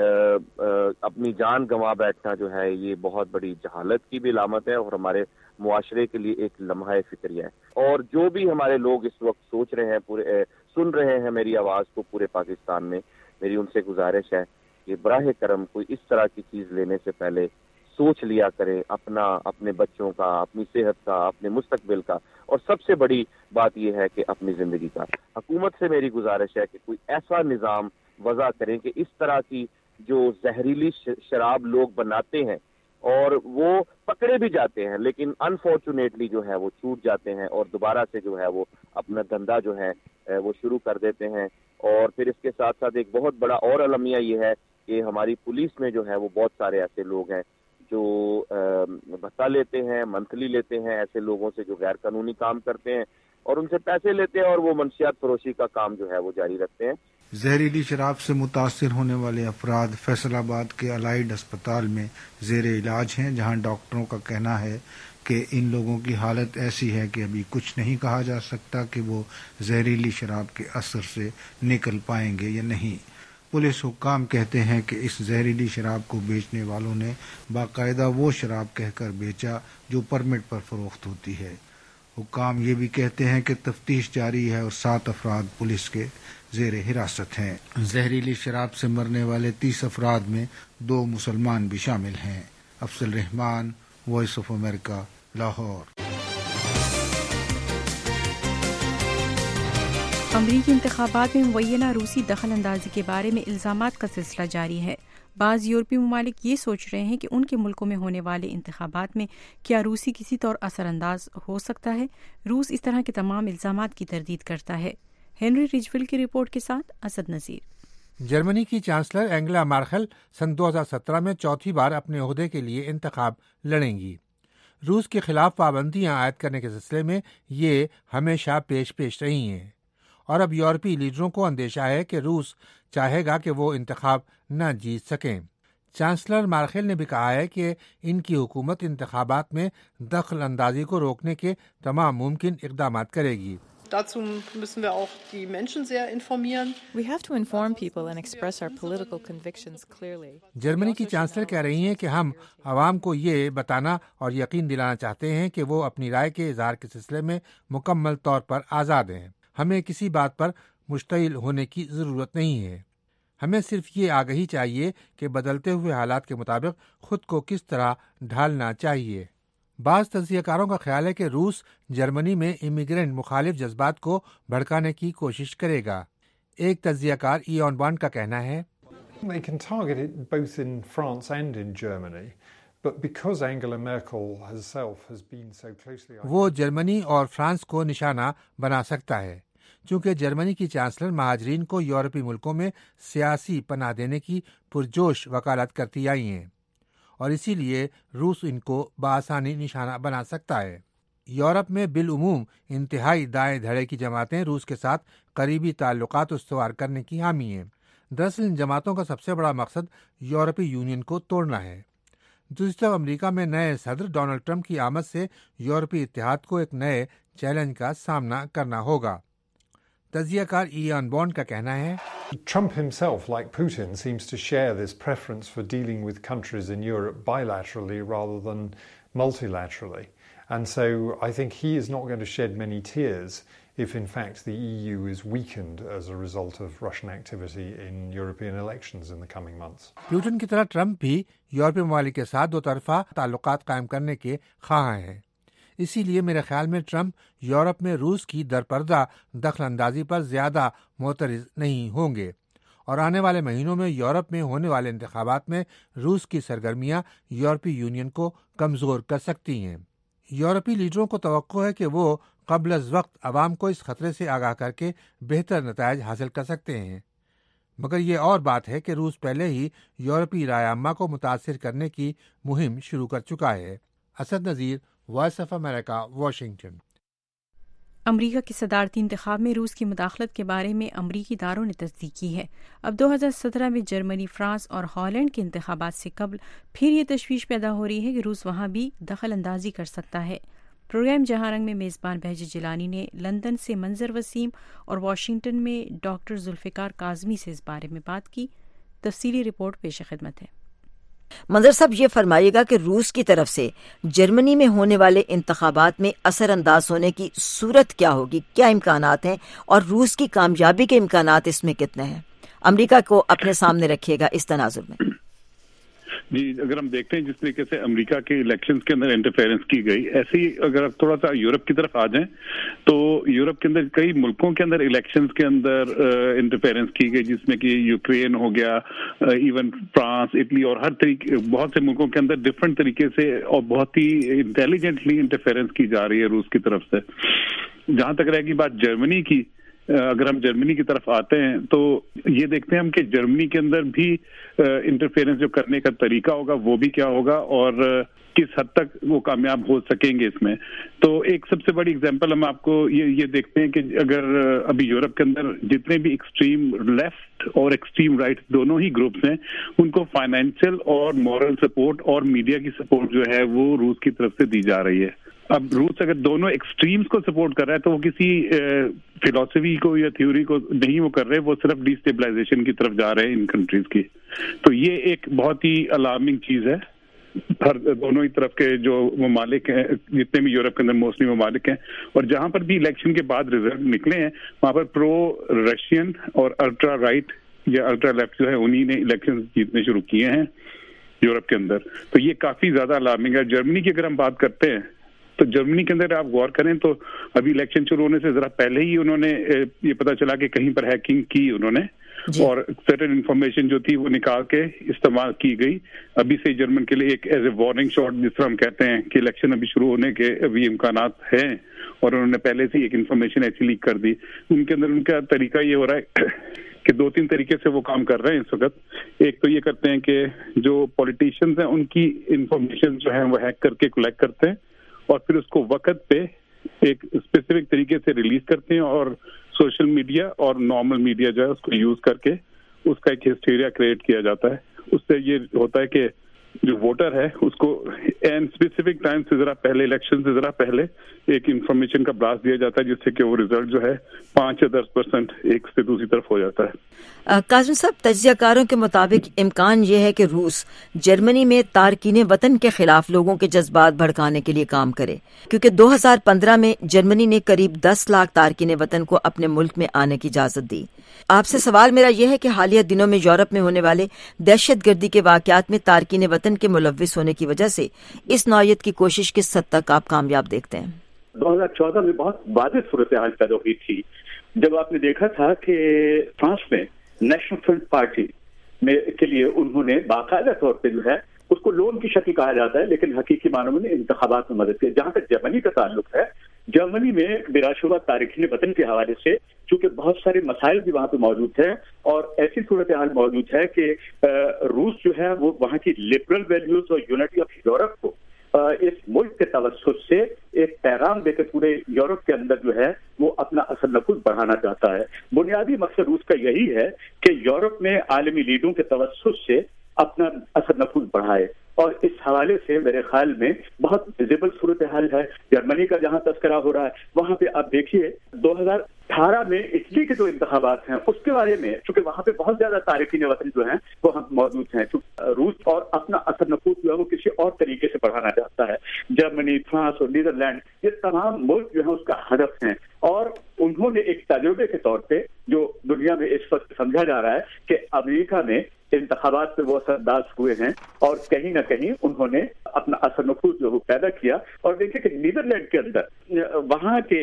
اپنی جان گنوا بیٹھنا جو ہے یہ بہت بڑی جہالت کی بھی علامت ہے اور ہمارے معاشرے کے لیے ایک لمحہ فکریہ ہے۔ اور جو بھی ہمارے لوگ اس وقت سوچ رہے ہیں، پورے سن رہے ہیں میری آواز کو پورے پاکستان میں، میری ان سے گزارش ہے کہ براہ کرم کوئی اس طرح کی چیز لینے سے پہلے سوچ لیا کرے اپنا، اپنے بچوں کا، اپنی صحت کا، اپنے مستقبل کا، اور سب سے بڑی بات یہ ہے کہ اپنی زندگی کا۔ حکومت سے میری گزارش ہے کہ کوئی ایسا نظام وضع کریں کہ اس طرح کی جو زہریلی شراب لوگ بناتے ہیں اور وہ پکڑے بھی جاتے ہیں لیکن انفارچونیٹلی جو ہے وہ چھوٹ جاتے ہیں اور دوبارہ سے جو ہے وہ اپنا دھندا جو ہے وہ شروع کر دیتے ہیں۔ اور پھر اس کے ساتھ ساتھ ایک بہت بڑا اور المیہ یہ ہے کہ ہماری پولیس میں جو ہے وہ بہت سارے ایسے لوگ ہیں جو بھتہ لیتے ہیں، منتھلی لیتے ہیں ایسے لوگوں سے جو غیر قانونی کام کرتے ہیں اور ان سے پیسے لیتے ہیں اور وہ منشیات فروشی کا کام جو ہے وہ جاری رکھتے ہیں۔ زہریلی شراب سے متاثر ہونے والے افراد فیصل آباد کے الائڈ اسپتال میں زیر علاج ہیں، جہاں ڈاکٹروں کا کہنا ہے کہ ان لوگوں کی حالت ایسی ہے کہ ابھی کچھ نہیں کہا جا سکتا کہ وہ زہریلی شراب کے اثر سے نکل پائیں گے یا نہیں۔ پولیس حکام کہتے ہیں کہ اس زہریلی شراب کو بیچنے والوں نے باقاعدہ وہ شراب کہہ کر بیچا جو پرمٹ پر فروخت ہوتی ہے۔ حکام یہ بھی کہتے ہیں کہ تفتیش جاری ہے اور سات افراد پولیس کے زیر حراست ہیں۔ زہریلی شراب سے مرنے والے تیس افراد میں دو مسلمان بھی شامل ہیں۔ Afzal Rehman, voice of America, Lahore. امریکی انتخابات میں مبینہ روسی دخل اندازی کے بارے میں الزامات کا سلسلہ جاری ہے۔ بعض یورپی ممالک یہ سوچ رہے ہیں کہ ان کے ملکوں میں ہونے والے انتخابات میں کیا روسی کسی طور اثر انداز ہو سکتا ہے۔ روس اس طرح کے تمام الزامات کی تردید کرتا ہے۔ ہنری ریجول کی رپورٹ کے ساتھ اسد نذیر۔ جرمنی کی چانسلر اینگلا مارکل سن دو ہزار سترہ میں چوتھی بار اپنے عہدے کے لیے انتخاب لڑیں گی۔ روس کے خلاف پابندیاں عائد کرنے کے سلسلے میں یہ ہمیشہ پیش پیش رہی ہیں، اور اب یورپی لیڈروں کو اندیشہ ہے کہ روس چاہے گا کہ وہ انتخاب نہ جیت سکیں۔ چانسلر مارکل نے بھی کہا ہے کہ ان کی حکومت انتخابات میں دخل اندازی کو روکنے کے تمام ممکن اقدامات کرے گی۔ Dazu müssen wir auch die Menschen sehr informieren. We have to inform people and express our political convictions clearly. Germany کی چانسلر کہہ رہی ہیں کہ ہم عوام کو یہ بتانا اور یقین دلانا چاہتے ہیں کہ وہ اپنی رائے کے اظہار کے سلسلے میں مکمل طور پر آزاد ہیں۔ ہمیں کسی بات پر مشتعل ہونے کی ضرورت نہیں ہے۔ ہمیں صرف یہ آگہی چاہیے کہ بدلتے ہوئے حالات کے مطابق خود کو کس طرح ڈھالنا چاہیے۔ بعض تجزیہ کاروں کا خیال ہے کہ روس جرمنی میں امیگرینٹ مخالف جذبات کو بھڑکانے کی کوشش کرے گا۔ ایک تجزیہ کار ایون بانڈ کا کہنا ہے، They can target it both in France and in Germany, but because Angela Merkel herself has been so closely وہ جرمنی اور فرانس کو نشانہ بنا سکتا ہے، چونکہ جرمنی کی چانسلر مہاجرین کو یورپی ملکوں میں سیاسی پناہ دینے کی پرجوش وکالت کرتی آئی ہیں، اور اسی لیے روس ان کو بآسانی نشانہ بنا سکتا ہے۔ یورپ میں بالعموم انتہائی دائیں دھڑے کی جماعتیں روس کے ساتھ قریبی تعلقات استوار کرنے کی حامی ہیں۔ دراصل ان جماعتوں کا سب سے بڑا مقصد یورپی یونین کو توڑنا ہے۔ دوسری طرف امریکہ میں نئے صدر ڈونلڈ ٹرمپ کی آمد سے یورپی اتحاد کو ایک نئے چیلنج کا سامنا کرنا ہوگا۔ تجزیہ کار ایان بانڈ کا کہنا ہے، Trump himself, like Putin, seems to share this preference for dealing with countries in Europe bilaterally rather than multilaterally. And so I think he is not going to shed many tears if in fact the E U is weakened as a result of Russian activity in European elections in the coming months. Putin کی طرح Trump بھی یورپی ممالک کے ساتھ دو طرفہ تعلقات قائم کرنے کے خواہاں ہیں۔ اسی لیے میرے خیال میں ٹرمپ یورپ میں روس کی درپردہ دخل اندازی پر زیادہ معترض نہیں ہوں گے، اور آنے والے مہینوں میں یورپ میں ہونے والے انتخابات میں روس کی سرگرمیاں یورپی یونین کو کمزور کر سکتی ہیں۔ یورپی لیڈروں کو توقع ہے کہ وہ قبل از وقت عوام کو اس خطرے سے آگاہ کر کے بہتر نتائج حاصل کر سکتے ہیں، مگر یہ اور بات ہے کہ روس پہلے ہی یورپی رائے عامہ کو متاثر کرنے کی مہم شروع کر چکا ہے۔ Asad Nazir, voice of America, Washington. America کے صدارتی انتخاب میں روس کی مداخلت کے بارے میں امریکی اداروں نے تصدیق کی ہے۔ اب دو ہزار سترہ میں جرمنی، فرانس اور ہالینڈ کے انتخابات سے قبل پھر یہ تشویش پیدا ہو رہی ہے کہ روس وہاں بھی دخل اندازی کر سکتا ہے۔ پروگرام جہاں رنگ میں میزبان بہجت جیلانی نے لندن سے منظر وسیم اور واشنگٹن میں ڈاکٹر ذوالفقار کاظمی سے اس بارے میں بات کی۔ تفصیلی رپورٹ پیش خدمت ہے۔ منظر صاحب، یہ فرمائیے گا کہ روس کی طرف سے جرمنی میں ہونے والے انتخابات میں اثر انداز ہونے کی صورت کیا ہوگی، کیا امکانات ہیں اور روس کی کامیابی کے امکانات اس میں کتنے ہیں؟ امریکہ کو اپنے سامنے رکھیے گا اس تناظر میں۔ جی، اگر ہم دیکھتے ہیں جس طریقے سے امریکہ کے الیکشنز کے اندر انٹرفیرنس کی گئی، ایسے ہی اگر آپ تھوڑا سا یورپ کی طرف آ جائیں تو یورپ کے اندر کئی ملکوں کے اندر الیکشنز کے اندر انٹرفیرنس کی گئی، جس میں کہ یوکرین ہو گیا، ایون فرانس، اٹلی اور ہر طریقے بہت سے ملکوں کے اندر ڈفرینٹ طریقے سے اور بہت ہی انٹیلیجنٹلی انٹرفیرنس کی جا رہی ہے روس کی طرف سے۔ جہاں تک رہے گی بات جرمنی کی، اگر ہم جرمنی کی طرف آتے ہیں تو یہ دیکھتے ہیں ہم کہ جرمنی کے اندر بھی انٹرفیرنس جو کرنے کا طریقہ ہوگا وہ بھی کیا ہوگا اور کس حد تک وہ کامیاب ہو سکیں گے اس میں۔ تو ایک سب سے بڑی اگزامپل ہم آپ کو یہ یہ دیکھتے ہیں کہ اگر ابھی یورپ کے اندر جتنے بھی ایکسٹریم لیفٹ اور ایکسٹریم رائٹ دونوں ہی گروپس ہیں، ان کو فائنینشیل اور مورل سپورٹ اور میڈیا کی سپورٹ جو ہے وہ روس کی طرف سے دی جا رہی ہے۔ اب روس اگر دونوں ایکسٹریمز کو سپورٹ کر رہا ہے تو وہ کسی فلسفی کو یا تھیوری کو نہیں وہ کر رہے، وہ صرف ڈی اسٹیبلائزیشن کی طرف جا رہے ہیں ان کنٹریز کی۔ تو یہ ایک بہت ہی الارمنگ چیز ہے۔ ہر دونوں ہی طرف کے جو ممالک ہیں، جتنے بھی یورپ کے اندر موسٹلی ممالک ہیں، اور جہاں پر بھی الیکشن کے بعد ریزلٹ نکلے ہیں وہاں پر پرو رشین اور الٹرا رائٹ یا الٹرا لیفٹ جو ہے انہی نے الیکشن جیتنے شروع کیے ہیں یورپ کے اندر۔ تو یہ کافی زیادہ الارمنگ ہے۔ جرمنی کی اگر ہم بات کرتے ہیں تو جرمنی کے اندر آپ غور کریں تو ابھی الیکشن شروع ہونے سے ذرا پہلے ہی انہوں نے یہ پتا چلا کہ کہیں پر ہیکنگ کی انہوں نے جی. اور سرٹن انفارمیشن جو تھی وہ نکال کے استعمال کی گئی۔ ابھی سے جرمن کے لیے ایک ایز اے وارننگ شاٹ جس طرح ہم کہتے ہیں کہ الیکشن ابھی شروع ہونے کے ابھی امکانات ہیں اور انہوں نے پہلے سے ایک انفارمیشن ایسی لیک کر دی۔ ان کے اندر ان کا طریقہ یہ ہو رہا ہے کہ دو تین طریقے سے وہ کام کر رہے ہیں اس وقت۔ ایک تو یہ کرتے ہیں کہ جو پولیٹیشینز ہیں ان کی انفارمیشن جو ہے وہ ہیک کر کے کلیکٹ کرتے ہیں اور پھر اس کو وقت پہ ایک اسپیسیفک طریقے سے ریلیز کرتے ہیں اور سوشل میڈیا اور نارمل میڈیا جو ہے اس کو یوز کر کے اس کا ایک ہسٹیریا کریٹ کیا جاتا ہے۔ اس سے یہ ہوتا ہے کہ جو ووٹر ہے اس کو این اسپیسیفک ٹائم سے ذرا پہلے، الیکشن سے ذرا پہلے ایک انفارمیشن کا بلاسٹ دیا جاتا ہے جس سے کہ وہ ریزلٹ جو ہے پانچ یا دس پرسینٹ ایک سے دوسری طرف ہو جاتا ہے۔ کاظم صاحب، تجزیہ کاروں کے مطابق امکان یہ ہے کہ روس جرمنی میں تارکین وطن کے خلاف لوگوں کے جذبات بھڑکانے کے لیے کام کرے، کیونکہ دو ہزار پندرہ میں جرمنی نے قریب دس لاکھ تارکین وطن کو اپنے ملک میں آنے کی اجازت دی۔ آپ سے سوال میرا یہ ہے کہ حالیہ دنوں میں یورپ میں ہونے والے دہشت گردی کے واقعات میں تارکین وطن کے ملوث ہونے کی وجہ سے اس نوعیت کی کوشش کس حد تک آپ کامیاب دیکھتے ہیں؟ دو ہزار چودہ میں بہت واضح صورتحال پیدا ہوئی تھی جب آپ نے دیکھا تھا کہ فرانس میں نیشنل فرنٹ پارٹی میں کے لیے انہوں نے باقاعدہ طور پہ جو ہے اس کو لون کی شکل کہا جاتا ہے لیکن حقیقی معنوں میں انتخابات میں مدد کی۔ جہاں تک جرمنی کا تعلق ہے، جرمنی میں بلا شبہ تارکین وطن کے حوالے سے چونکہ بہت سارے مسائل بھی وہاں پہ موجود ہیں اور ایسی صورتحال موجود ہے کہ روس جو ہے وہ وہاں کی لبرل ویلیوز اور یونٹی آف یورپ کو اس ملک کے توسط سے ایک پیغام دے کے پورے یورپ کے اندر جو ہے وہ اپنا اثر نفوذ بڑھانا چاہتا ہے۔ بنیادی مقصد روس کا یہی ہے کہ یورپ میں عالمی لیڈروں کے توسط سے اپنا اثر نفوذ بڑھائے اور اس حوالے سے میرے خیال میں بہت ویزیبل صورتحال ہے۔ جرمنی کا جہاں تذکرہ ہو رہا ہے وہاں پہ آپ دیکھیے دو ہزار اٹھارہ میں اٹلی کے جو انتخابات ہیں اس کے بارے میں چونکہ وہاں پہ بہت زیادہ تارکین وطن جو ہیں وہ موجود ہیں، روس اور اپنا اثر نفوذ جو ہے وہ کسی اور طریقے سے بڑھانا چاہتا ہے۔ جرمنی، فرانس اور نیدرلینڈ یہ تمام ملک جو ہیں اس کا ہدف ہیں اور انہوں نے ایک تجربے کے طور پہ جو دنیا میں اس وقت سمجھا جا رہا ہے کہ امریکہ میں انتخابات پہ وہ اثر انداز ہوئے ہیں اور کہیں نہ کہیں انہوں نے اپنا اثر نفوذ جو وہ پیدا کیا۔ اور دیکھیں کہ نیدرلینڈ کے اندر وہاں کے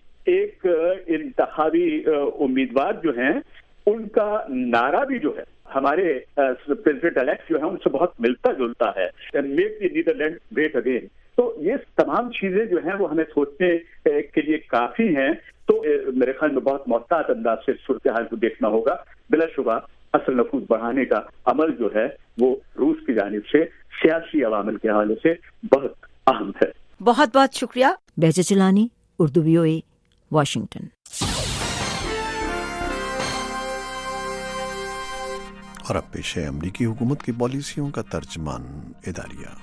ایک انتخابی امیدوار جو ہیں ان کا نعرہ بھی جو ہے ہمارے پریزیڈنٹ الیکٹ جو ہے ان سے بہت ملتا جلتا ہے، make the Netherland great again. تو یہ تمام چیزیں جو ہیں وہ ہمیں سوچنے کے لیے کافی ہیں. تو میرے خیال میں بہت محتاط انداز سے صورتحال کو دیکھنا ہوگا. بلا شبہ اصل نفوذ بڑھانے کا عمل جو ہے وہ روس کی جانب سے سیاسی عوامل کے حوالے سے بہت اہم ہے. بہت بہت شکریہ. Behjat Gilani, Urdu V O A, Washington. اور اب پیش ہے امریکی حکومت کی پالیسیوں کا ترجمان اداریہ.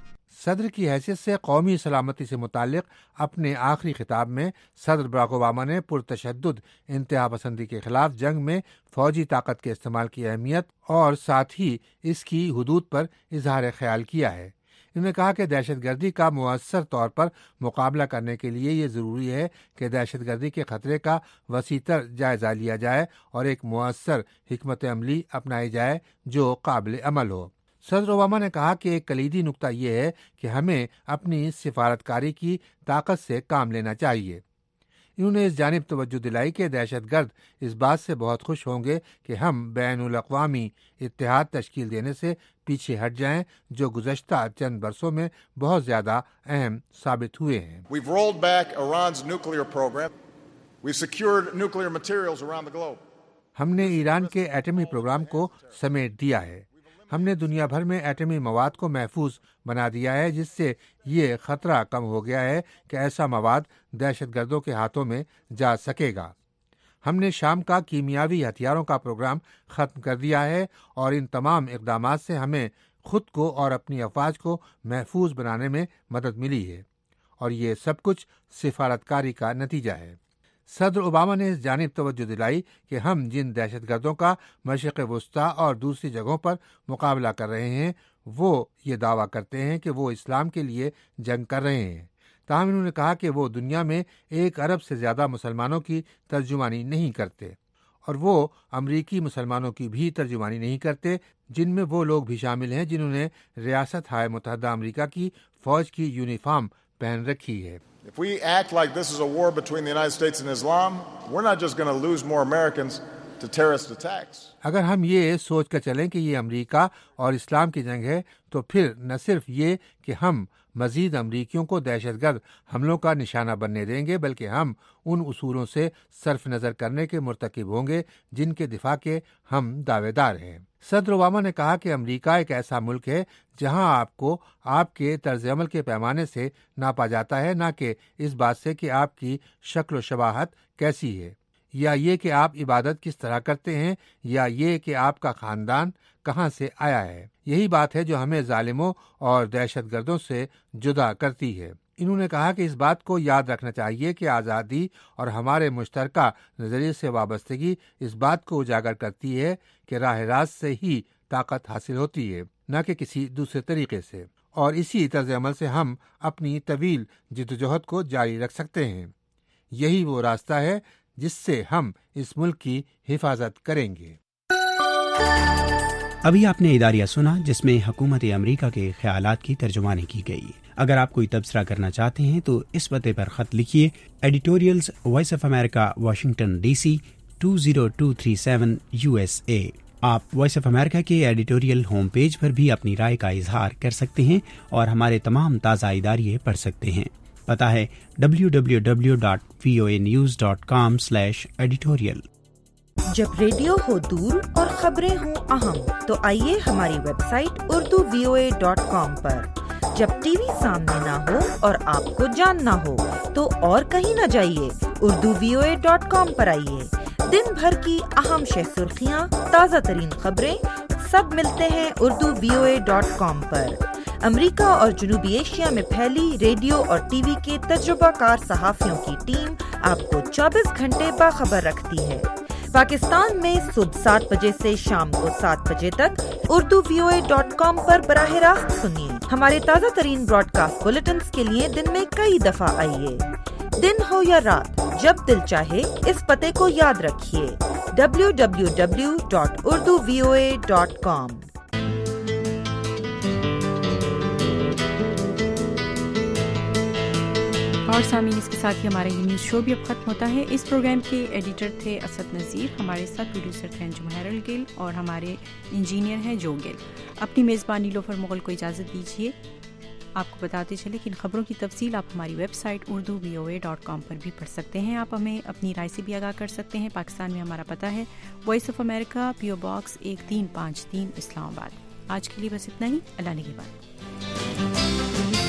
صدر کی حیثیت سے قومی سلامتی سے متعلق اپنے آخری خطاب میں صدر براک اوباما نے پرتشدد انتہا پسندی کے خلاف جنگ میں فوجی طاقت کے استعمال کی اہمیت اور ساتھ ہی اس کی حدود پر اظہار خیال کیا ہے. انہوں نے کہا کہ دہشت گردی کا مؤثر طور پر مقابلہ کرنے کے لیے یہ ضروری ہے کہ دہشت گردی کے خطرے کا وسیع تر جائزہ لیا جائے اور ایک مؤثر حکمت عملی اپنائی جائے جو قابل عمل ہو. صدر اوباما نے کہا کہ ایک کلیدی نقطہ یہ ہے کہ ہمیں اپنی سفارتکاری کی طاقت سے کام لینا چاہیے. انہوں نے اس جانب توجہ دلائی کہ دہشت گرد اس بات سے بہت خوش ہوں گے کہ ہم بین الاقوامی اتحاد تشکیل دینے سے پیچھے ہٹ جائیں جو گزشتہ چند برسوں میں بہت زیادہ اہم ثابت ہوئے ہیں. We've rolled back Iran's nuclear program. We've secured nuclear materials around the globe. ہم نے ایران کے ایٹمی پروگرام کو سمیٹ دیا ہے. ہم نے دنیا بھر میں ایٹمی مواد کو محفوظ بنا دیا ہے جس سے یہ خطرہ کم ہو گیا ہے کہ ایسا مواد دہشت گردوں کے ہاتھوں میں جا سکے گا. ہم نے شام کا کیمیاوی ہتھیاروں کا پروگرام ختم کر دیا ہے اور ان تمام اقدامات سے ہمیں خود کو اور اپنی افواج کو محفوظ بنانے میں مدد ملی ہے اور یہ سب کچھ سفارتکاری کا نتیجہ ہے. صدر اوباما نے اس جانب توجہ دلائی کہ ہم جن دہشت گردوں کا مشرق وسطیٰ اور دوسری جگہوں پر مقابلہ کر رہے ہیں وہ یہ دعویٰ کرتے ہیں کہ وہ اسلام کے لیے جنگ کر رہے ہیں. تاہم انہوں نے کہا کہ وہ دنیا میں ایک ارب سے زیادہ مسلمانوں کی ترجمانی نہیں کرتے اور وہ امریکی مسلمانوں کی بھی ترجمانی نہیں کرتے جن میں وہ لوگ بھی شامل ہیں جنہوں نے ریاست ہائے متحدہ امریکہ کی فوج کی یونیفارم پہن رکھی ہے. If we act like this is a war between the United States and Islam, we're not just going to lose more Americans to terrorist attacks. اگر ہم یہ سوچ کر چلیں کہ یہ امریکہ اور اسلام کی جنگ ہے تو پھر نہ صرف یہ کہ ہم مزید امریکیوں کو دہشت گرد حملوں کا نشانہ بننے دیں گے بلکہ ہم ان اصولوں سے صرف نظر کرنے کے مرتکب ہوں گے جن کے دفاع کے ہم دعوے دار ہیں. صدر اوباما نے کہا کہ امریکہ ایک ایسا ملک ہے جہاں آپ کو آپ کے طرز عمل کے پیمانے سے ناپا جاتا ہے نہ کہ اس بات سے کہ آپ کی شکل و شباہت کیسی ہے یا یہ کہ آپ عبادت کس طرح کرتے ہیں یا یہ کہ آپ کا خاندان کہاں سے آیا ہے. یہی بات ہے جو ہمیں ظالموں اور دہشت گردوں سے جدا کرتی ہے. انہوں نے کہا کہ اس بات کو یاد رکھنا چاہیے کہ آزادی اور ہمارے مشترکہ نظریے سے وابستگی اس بات کو اجاگر کرتی ہے کہ راہ راست سے ہی طاقت حاصل ہوتی ہے نہ کہ کسی دوسرے طریقے سے، اور اسی طرز عمل سے ہم اپنی طویل جدوجہد کو جاری رکھ سکتے ہیں. یہی وہ راستہ ہے جس سے ہم اس ملک کی حفاظت کریں گے. ابھی آپ نے اداریہ سنا جس میں حکومت امریکہ کے خیالات کی ترجمانی کی گئی. اگر آپ کوئی تبصرہ کرنا چاہتے ہیں تو اس پتے پر خط لکھیے: editorials voice of America, Washington D C two zero two three seven U S A. آپ وائس آف امریکہ کے ایڈیٹوریل ہوم پیج پر بھی اپنی رائے کا اظہار کر سکتے ہیں اور ہمارے تمام تازہ اداریے پڑھ سکتے ہیں. پتہ ہے W W W dot V O A news dot com slash editorial. جب ریڈیو ہو دور اور خبریں ہوں اہم تو آئیے ہماری website Urdu V O A dot com پر. جب ٹی وی سامنے نہ ہو اور آپ کو جاننا ہو تو اور کہیں نہ جائیے، Urdu V O A dot com پر آئیے. دن بھر کی اہم شہ سرخیاں، تازہ ترین خبریں سب ملتے ہیں Urdu V O A dot com پر. امریکہ اور جنوبی ایشیا میں پھیلی ریڈیو اور ٹی وی کے تجربہ کار صحافیوں کی ٹیم آپ کو چوبیس گھنٹے باخبر رکھتی ہے. پاکستان میں صبح سات بجے سے شام کو سات بجے تک Urdu V O A dot com پر براہ راست سنیے. ہمارے تازہ ترین براڈ کاسٹ بلیٹنز کے لیے دن میں کئی دفعہ آئیے. دن ہو یا رات، جب دل چاہے اس پتے کو یاد رکھیے: W W W dot Urdu V O A dot com. اور سامعین، اس کے ساتھ ہی ہمارا یہ نیوز شو بھی اب ختم ہوتا ہے. اس پروگرام کے ایڈیٹر تھے اسد نذیر، ہمارے ساتھ پروڈیوسر تھے انجم ہیرل گل اور ہمارے انجینئر ہیں جو گل. اپنی میزبان نیلوفر مغل کو اجازت دیجیے. آپ کو بتاتے چلے کہ ان خبروں کی تفصیل آپ ہماری website Urdu V O A dot com پر بھی پڑھ سکتے ہیں. آپ ہمیں اپنی رائے سے بھی آگاہ کر سکتے ہیں. پاکستان میں ہمارا پتہ ہے voice of America, P O box ایک تین پانچ تین، اسلام آباد. آج کے لیے بس اتنا ہی. اللہ نگہبان.